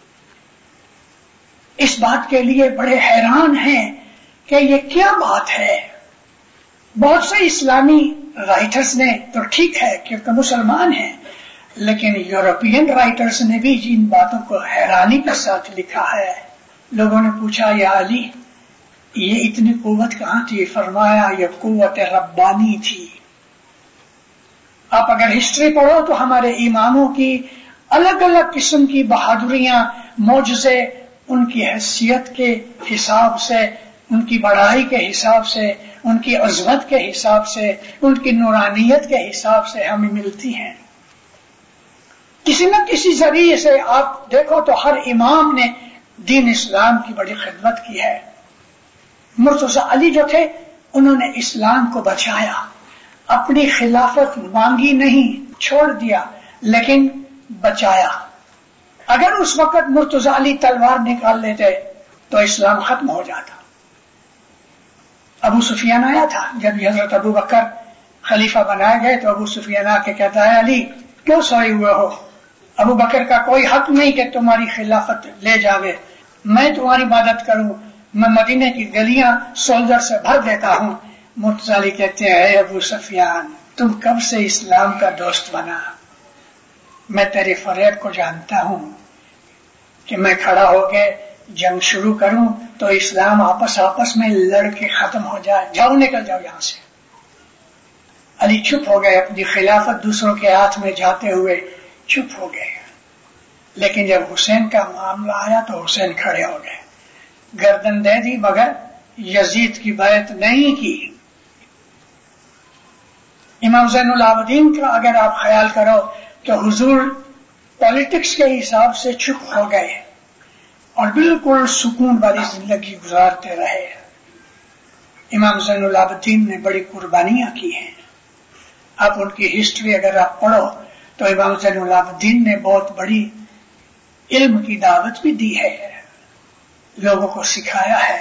اس بات کے لیے بڑے حیران ہیں کہ یہ کیا بات ہے. بہت سے اسلامی رائٹرز نے تو ٹھیک ہے کیونکہ مسلمان ہیں, لیکن یورپین رائٹرز نے بھی ان باتوں کو حیرانی کے ساتھ لکھا ہے. لوگوں نے پوچھا یا علی یہ اتنی قوت کہاں تھی؟ فرمایا یہ قوت ربانی تھی. آپ اگر ہسٹری پڑھو تو ہمارے اماموں کی الگ الگ قسم کی بہادریاں، معجزے، ان کی حیثیت کے حساب سے، ان کی بڑائی کے حساب سے، ان کی عظمت کے حساب سے، ان کی نورانیت کے حساب سے ہمیں ملتی ہیں. کسی نہ کسی ذریعے سے آپ دیکھو تو ہر امام نے دین اسلام کی بڑی خدمت کی ہے. مرتضی علی جو تھے انہوں نے اسلام کو بچایا، اپنی خلافت مانگی نہیں، چھوڑ دیا، لیکن بچایا. اگر اس وقت مرتضی علی تلوار نکال لیتے تو اسلام ختم ہو جاتا. ابو سفیان آیا تھا جب حضرت ابو بکر خلیفہ بنائے گئے تو ابو سفیان آ کے کہتا ہے علی کیوں سوئے ہوئے ہو؟ ابو بکر کا کوئی حق نہیں کہ تمہاری خلافت لے جاوے، میں تمہاری مدد کروں، میں مدینے کی گلیاں سولجر سے بھر دیتا ہوں. مرتضی علی کہتے ہیں اے ابو سفیان تم کب سے اسلام کا دوست بنا؟ میں تیرے فریب کو جانتا ہوں کہ میں کھڑا ہو کے جنگ شروع کروں تو اسلام آپس آپس میں لڑ کے ختم ہو جائے، جاؤ نکل جاؤ یہاں سے. علی چپ ہو گئے، اپنی خلافت دوسروں کے ہاتھ میں جاتے ہوئے چپ ہو گئے. لیکن جب حسین کا معاملہ آیا تو حسین کھڑے ہو گئے، گردن دے دی مگر یزید کی بیعت نہیں کی. امام زین العابدین کا اگر آپ خیال کرو تو حضور پالیٹکس کے حساب سے چپ ہو گئے اور بالکل سکون والی زندگی گزارتے رہے. امام زین العابدین نے بڑی قربانیاں کی ہیں. آپ ان کی ہسٹری اگر آپ پڑھو تو امام زین العابدین نے بہت بڑی علم کی دعوت بھی دی ہے، لوگوں کو سکھایا ہے.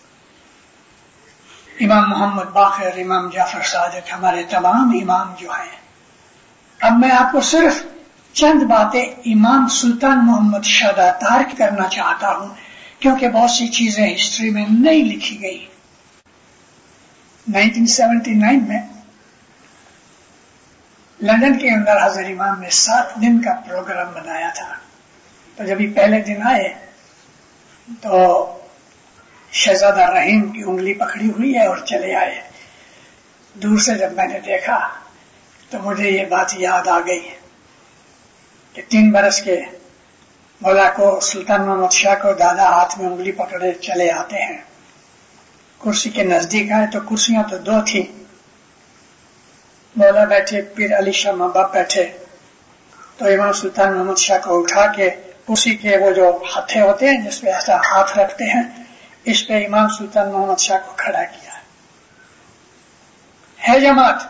امام محمد باقر، امام جعفر صادق، ہمارے تمام امام جو ہیں. اب میں آپ کو صرف چند باتیں امام سلطان محمد شاہ داتار کی کرنا چاہتا ہوں کیونکہ بہت سی چیزیں ہسٹری میں نہیں لکھی گئی. نائنٹین سیونٹی نائن میں لندن کے اندر حضرت امام نے سات دن کا پروگرام بنایا تھا. تو جب یہ پہلے دن آئے تو شہزادہ رحیم کی انگلی پکڑی ہوئی ہے اور چلے آئے. دور سے جب میں نے دیکھا تو مجھے یہ بات یاد آ گئی کہ تین برس کے مولا کو سلطان محمد شاہ کو دادا ہاتھ میں انگلی پکڑے چلے آتے ہیں. کرسی کے نزدیک آئے تو کرسیاں تو دو تھی، مولا بیٹھے، پھر علی شاہ ماں باپ بیٹھے. تو امام سلطان محمد شاہ کو اٹھا کے کرسی کے وہ جو ہتھے ہوتے ہیں جس پہ ایسا ہاتھ رکھتے ہیں اس پہ امام سلطان محمد شاہ کو کھڑا کیا. ہے جماعت،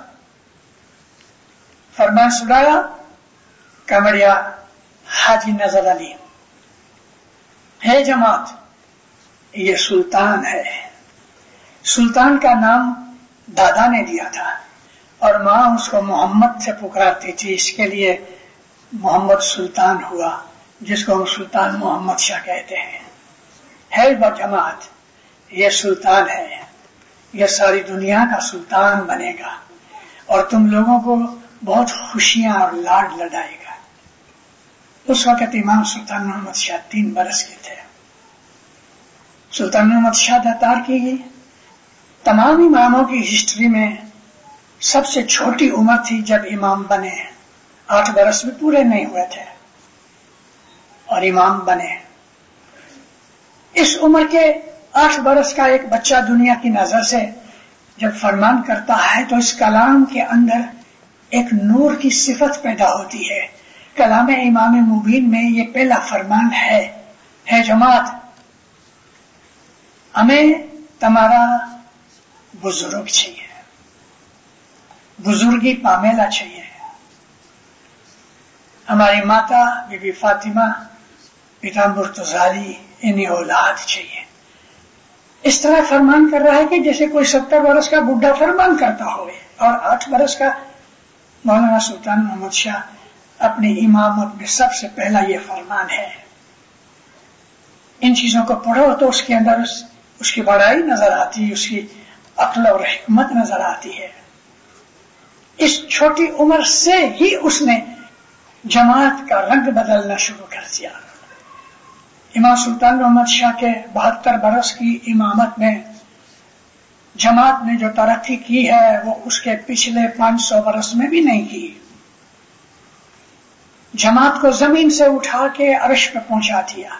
فرمان سنایا کمریا حاجی نظر علی. ہے جماعت، یہ سلطان ہے. سلطان کا نام دادا نے دیا تھا اور ماں اس کو محمد سے پکارتی تھی، اس کے لیے محمد سلطان ہوا جس کو ہم سلطان محمد شاہ کہتے ہیں. ہے جماعت، یہ سلطان ہے، یہ ساری دنیا کا سلطان بنے گا اور تم لوگوں کو بہت خوشیاں اور لاڈ لڑائے گا. اس وقت امام سلطان محمد شاہ تین برس کے تھے. سلطان محمد شاہ داتار کی تمام اماموں کی ہسٹری میں سب سے چھوٹی عمر تھی جب امام بنے. آٹھ برس بھی پورے نہیں ہوئے تھے اور امام بنے. اس عمر کے آٹھ برس کا ایک بچہ دنیا کی نظر سے جب فرمان کرتا ہے تو اس کلام کے اندر ایک نور کی صفت پیدا ہوتی ہے. کلام امام مبین میں یہ پہلا فرمان ہے. ہے جماعت، ہمیں تمہارا بزرگ چاہیے، بزرگی پامیلا چاہیے. ہماری ماتا بی بی فاطمہ، پتا مرتضی علی، انہیں اولاد چاہیے. اس طرح فرمان کر رہا ہے کہ جیسے کوئی ستر برس کا بڈھا فرمان کرتا ہوئے اور آٹھ برس کا مولانا سلطان محمد شاہ اپنی امامت میں سب سے پہلا یہ فرمان ہے. ان چیزوں کو پڑھو تو اس کے اندر اس, اس کی بڑائی نظر آتی ہے، اس کی عقل اور حکمت نظر آتی ہے. اس چھوٹی عمر سے ہی اس نے جماعت کا رنگ بدلنا شروع کر دیا. امام سلطان محمد شاہ کے بہتر برس کی امامت میں जमात ने जो तरक्की की है वो उसके पिछले पांच सौ बरस में भी नहीं की। जमात को जमीन से उठा के अर्श पे पहुंचा दिया।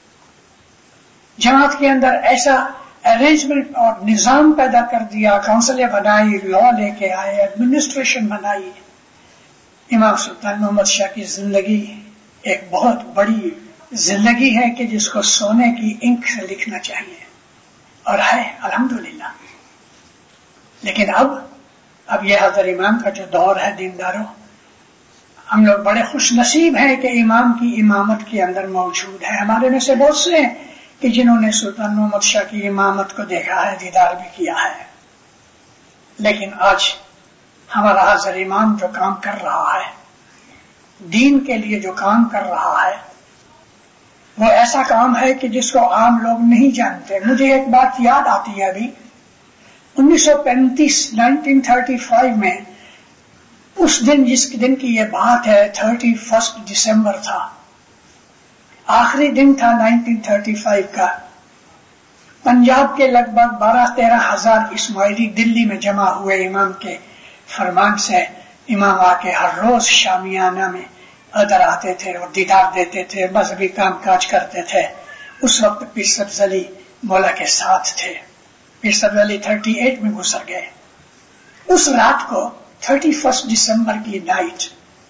जमात के अंदर ऐसा अरेंजमेंट और निजाम पैदा कर दिया, काउंसिलें बनाई, लॉ लेके आए, एडमिनिस्ट्रेशन बनाई। इमाम सुल्तान मोहम्मद शाह की जिंदगी एक बहुत बड़ी जिंदगी है कि जिसको सोने की इंक से लिखना चाहिए, और है अल्हम्दुलिल्लाह। लेकिन अब अब यह हज़रत इमाम का जो दौर है दीनदारों, हम लोग बड़े खुश नसीब हैं कि इमाम की इमामत के अंदर मौजूद है। हमारे में से बहुत से हैं कि जिन्होंने सुल्तान मोहम्मद शाह की इमामत को देखा है, दीदार भी किया है। लेकिन आज हमारा हज़रत इमाम जो काम कर रहा है, दीन के लिए जो काम कर रहा है, वो ऐसा काम है कि जिसको आम लोग नहीं जानते। मुझे एक बात याद आती है, अभी उन्नीस सौ पैंतीस उन्नीस सौ पैंतीस में, उस दिन जिस दिन की ये बात है, इकतीस दिसंबर था, आखिरी दिन था उन्नीस सौ पैंतीस का। पंजाब के लगभग बारह तेरह हजार इस्माइली दिल्ली में जमा हुए। इमाम के फरमान से इमाम आके हर रोज शामियाना में अदर आते थे और दीदार देते थे, मजहबी काम काज करते थे। उस वक्त पीर सब्ज़ अली मौला के साथ थे। पीर सब्ज़ अली अड़तीस में गुजर गए। उस रात को इकतीस दिसंबर की night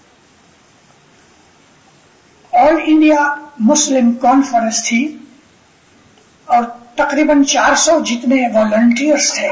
all India Muslim conference थी और तकरीबन चार सौ जितने वॉलंटियर्स थे।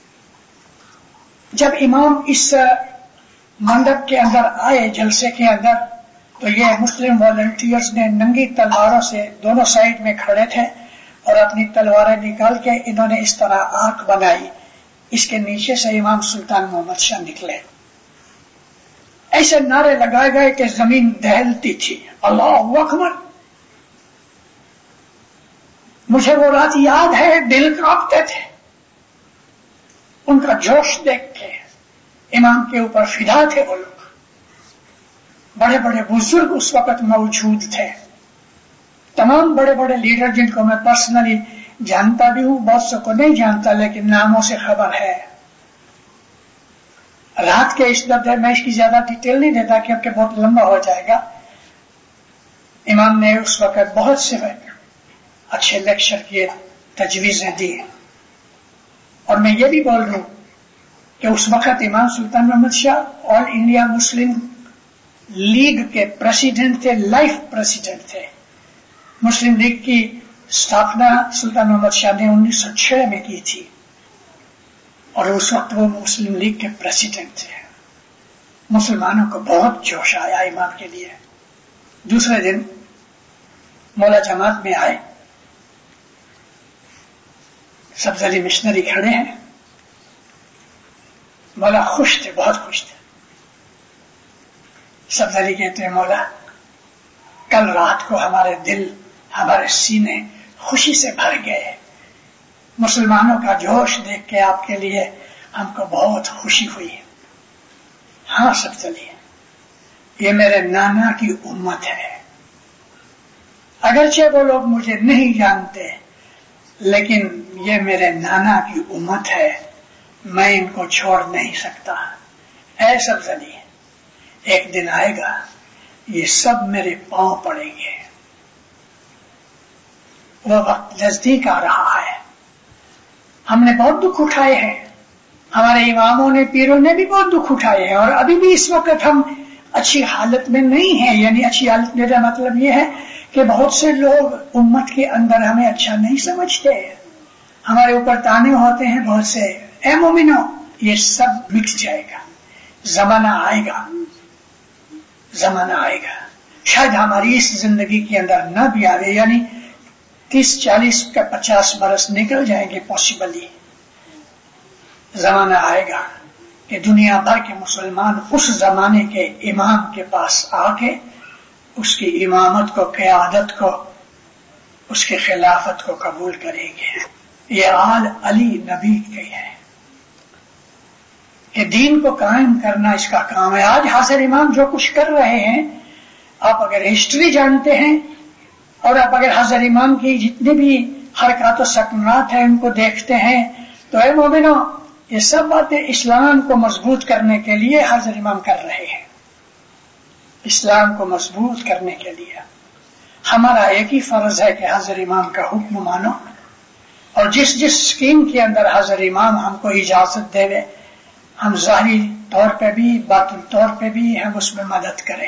जब इमाम इस मंडप के अंदर आए, जलसे के अंदर, तो ये मुस्लिम वॉलंटियर्स ने नंगी तलवारों से दोनों साइड में खड़े थे और अपनी तलवारें निकाल के इन्होंने इस तरह आंख बनाई। इसके नीचे से इमाम सुल्तान मोहम्मद शाह निकले। ऐसे नारे लगाए गए कि जमीन दहलती थी। अल्लाहु अकबर। मुझे वो रात याद है, दिल कांपते थे उनका जोश देख के। इमाम के ऊपर फिदा थे वो लोग। बड़े बड़े बुजुर्ग उस वक्त मौजूद थे। तमाम बड़े बड़े लीडर जिनको मैं पर्सनली जानता भी हूं, बहुत से को नहीं जानता, लेकिन नामों से खबर है। रात के इस दर्जे में इसकी ज्यादा डिटेल नहीं देता क्योंकि बहुत लंबा हो जाएगा। इमाम ने उस वक्त बहुत से अच्छे लेक्चर किए, तजवीजें दी। और मैं ये भी बोल रहा हूं कि उस वक्त इमाम Sultan Mohammed Shah all India Muslim League के प्रेसिडेंट थे, लाइफ प्रेसिडेंट थे। मुस्लिम लीग की स्थापना सुल्तान मोहम्मद शाह ने उन्नीस सौ छह में की थी और उस वक्त वो मुस्लिम लीग के प्रेसिडेंट थे। मुसलमानों को बहुत जोश आया इमाम के लिए। दूसरे दिन मौला जमात में आए, सब्ज़ अली मिशनरी खड़े हैं। मौला खुश थे, बहुत खुश थे। सब्ज़ अली कहते हैं, मौला कल रात को हमारे दिल, हमारे सीने खुशी से भर गए। मुसलमानों का जोश देख के आपके लिए हमको बहुत खुशी हुई। हाँ सब्ज़ अली, ये मेरे नाना की उम्मत है। अगरचे वो लोग मुझे नहीं जानते, लेकिन ये मेरे नाना की उम्मत है, मैं इनको छोड़ नहीं सकता। ऐ सब्ज़ अली, एक दिन आएगा ये सब मेरे पांव पड़ेंगे। वो वक्त नजदीक आ रहा है। हमने बहुत दुख उठाए हैं, हमारे इमामों ने, पीरों ने भी बहुत दुख उठाए हैं, और अभी भी इस वक्त हम अच्छी हालत में नहीं हैं। यानी अच्छी हालत मेरा मतलब ये है कि बहुत से लोग उम्मत के अंदर हमें अच्छा नहीं समझते, हमारे ऊपर ताने होते हैं बहुत से। ए मोमिनो, ये सब मिट जाएगा। जमाना आएगा, जमाना आएगा, शायद हमारी इस जिंदगी के अंदर न भी आवे, यानी तीस चालीस का पचास बरस निकल जाएंगे पॉसिबली। जमाना आएगा कि दुनिया भर के मुसलमान उस जमाने के इमाम के पास आके उसकी इमामत को, क़यादत को, उसके खिलाफत को कबूल करेंगे। ये आल अली नबी के है कि दीन को कायम करना इसका काम है। आज हाजिर इमाम जो कुछ कर रहे हैं, आप अगर हिस्ट्री जानते हैं और आप अगर हाजिर इमाम की जितनी भी हरकत और सकनात है उनको देखते हैं, تو اے مومنو، یہ سب باتیں اسلام کو مضبوط کرنے کے لیے حاضر امام کر رہے ہیں. اسلام کو مضبوط کرنے کے لیے ہمارا ایک ہی فرض ہے کہ حاضر امام کا حکم مانو، اور جس جس اسکیم کے اندر حاضر امام ہم کو اجازت دے، ہم ظاہری طور پہ بھی باطن طور پہ بھی ہم اس میں مدد کریں.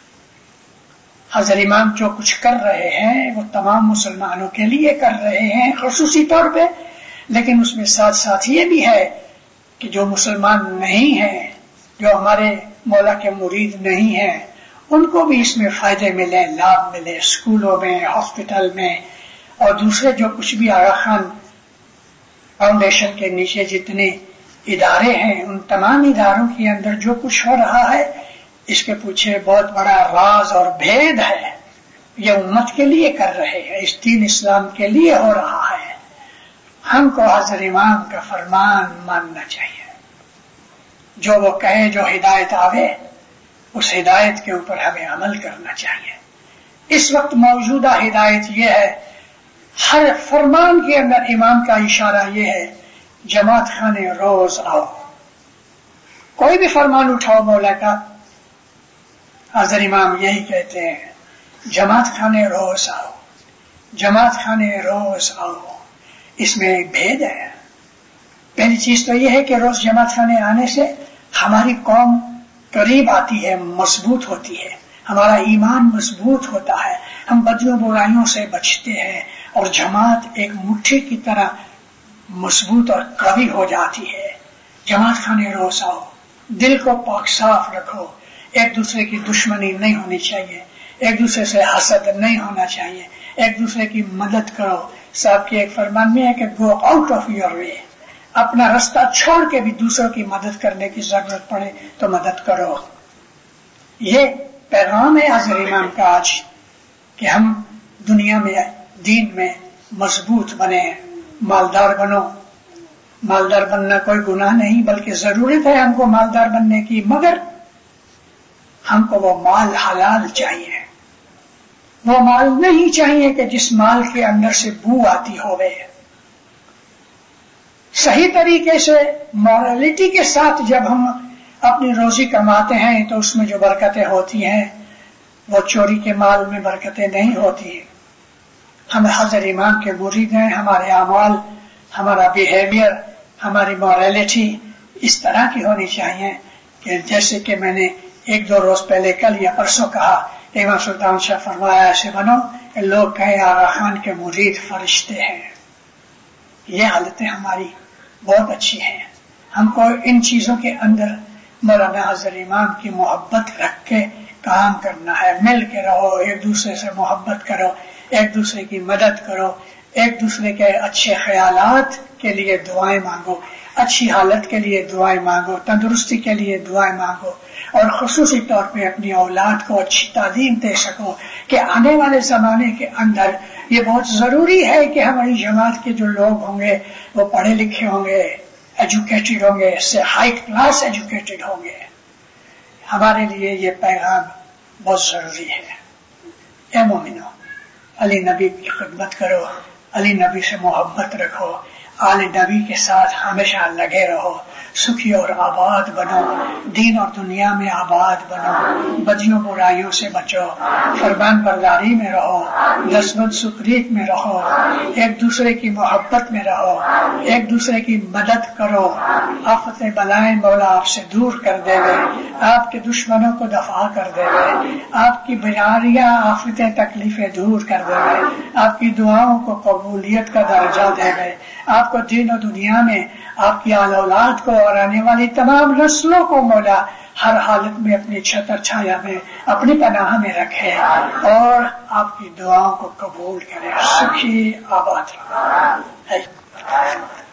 حاضر امام جو کچھ کر رہے ہیں وہ تمام مسلمانوں کے لیے کر رہے ہیں خصوصی طور پہ، لیکن اس میں ساتھ ساتھ یہ بھی ہے کہ جو مسلمان نہیں ہیں، جو ہمارے مولا کے مرید نہیں ہیں، ان کو بھی اس میں فائدے ملے، لابھ ملے، اسکولوں میں، ہاسپٹل میں، اور دوسرے جو کچھ بھی آغا خان فاؤنڈیشن کے نیچے جتنے ادارے ہیں، ان تمام اداروں کے اندر جو کچھ ہو رہا ہے، اس کے پیچھے بہت بڑا راز اور بھید ہے. یہ امت کے لیے کر رہے ہیں، اس دین اسلام کے لیے ہو رہا ہے. ہم کو حضرت امام کا فرمان ماننا چاہیے. جو وہ کہے، جو ہدایت آوے، اس ہدایت کے اوپر ہمیں عمل کرنا چاہیے. اس وقت موجودہ ہدایت یہ ہے، ہر فرمان کے اندر امام کا اشارہ یہ ہے، جماعت خانے روز آؤ. کوئی بھی فرمان اٹھاؤ مولا کا، حضرت امام یہی کہتے ہیں، جماعت خانے روز آؤ، جماعت خانے روز آؤ. اس میں ایک بھید ہے. پہلی چیز تو یہ ہے کہ روز جماعت خانے آنے سے ہماری قوم قریب آتی ہے، مضبوط ہوتی ہے، ہمارا ایمان مضبوط ہوتا ہے، ہم بدیوں برائیوں سے بچتے ہیں، اور جماعت ایک مٹھی کی طرح مضبوط اور قوی ہو جاتی ہے. جماعت خانے روز آؤ، دل کو پاک صاف رکھو، ایک دوسرے کی دشمنی نہیں ہونی چاہیے، ایک دوسرے سے حسد نہیں ہونا چاہیے، ایک دوسرے کی مدد کرو. صاحب کے ایک فرمان میں ہے کہ go out of your way, اپنا راستہ چھوڑ کے بھی دوسروں کی مدد کرنے کی ضرورت پڑے تو مدد کرو. یہ پیغام ہے حضرت امام کا آج، کہ ہم دنیا میں دین میں مضبوط بنے، مالدار بنو. مالدار بننا کوئی گناہ نہیں، بلکہ ضرورت ہے ہم کو مالدار بننے کی، مگر ہم کو وہ مال حلال چاہیے. وہ مال نہیں چاہیے کہ جس مال کے اندر سے بو آتی ہوئے. صحیح طریقے سے مورالٹی کے ساتھ جب ہم اپنی روزی کماتے ہیں تو اس میں جو برکتیں ہوتی ہیں وہ چوری کے مال میں برکتیں نہیں ہوتی. ہم حضرت امام کے مرید ہیں، ہمارے اعمال، ہمارا بیہیویئر، ہماری مورالٹی اس طرح کی ہونی چاہیے کہ جیسے کہ میں نے ایک دو روز پہلے کل یا پرسوں کہا، امام سلطان شاہ فرمایا ایسے بنو کہ لوگ کہیں آغا خان کے مرید فرشتے ہیں. یہ حالتیں ہماری بہت اچھی ہیں. ہم کو ان چیزوں کے اندر مولانا حضرت امام کی محبت رکھ کے کام کرنا ہے. مل کے رہو، ایک دوسرے سے محبت کرو، ایک دوسرے کی مدد کرو، ایک دوسرے کے اچھے خیالات کے لیے دعائیں مانگو، اچھی حالت کے لیے دعائیں مانگو، تندرستی کے لیے دعائیں مانگو، اور خصوصی طور پہ اپنی اولاد کو اچھی تعلیم دے سکو کہ آنے والے زمانے کے اندر یہ بہت ضروری ہے کہ ہماری جماعت کے جو لوگ ہوں گے وہ پڑھے لکھے ہوں گے، ایجوکیٹڈ ہوں گے، اس سے ہائی کلاس ایجوکیٹڈ ہوں گے. ہمارے لیے یہ پیغام بہت ضروری ہے. اے مومنو، علی نبی کی خدمت کرو، علی نبی سے محبت رکھو، آل نبی کے ساتھ ہمیشہ لگے رہو، سکھی اور آباد بنو، دین اور دنیا میں آباد بنو، بدیوں برائیوں سے بچو، فرمان برداری میں رہو، دستمند سپریت میں رہو، ایک دوسرے کی محبت میں رہو، ایک دوسرے کی مدد کرو. آفتیں بلائیں مولا آپ سے دور کر دے گے، آپ کے دشمنوں کو دفاع کر دے گے، آپ کی بیماریاں آفتیں تکلیفیں دور کر دے گے، آپ کی دعاؤں کو قبولیت کا درجہ دے گے، آپ کو دین و دنیا میں آپ کی آل اولاد کو اور آنے والی تمام نسلوں کو مولا ہر حالت میں اپنی چھتر چھایا میں اپنی پناہ میں رکھے اور آپ کی دعاؤں کو قبول کرے. سکھی آباد رہو.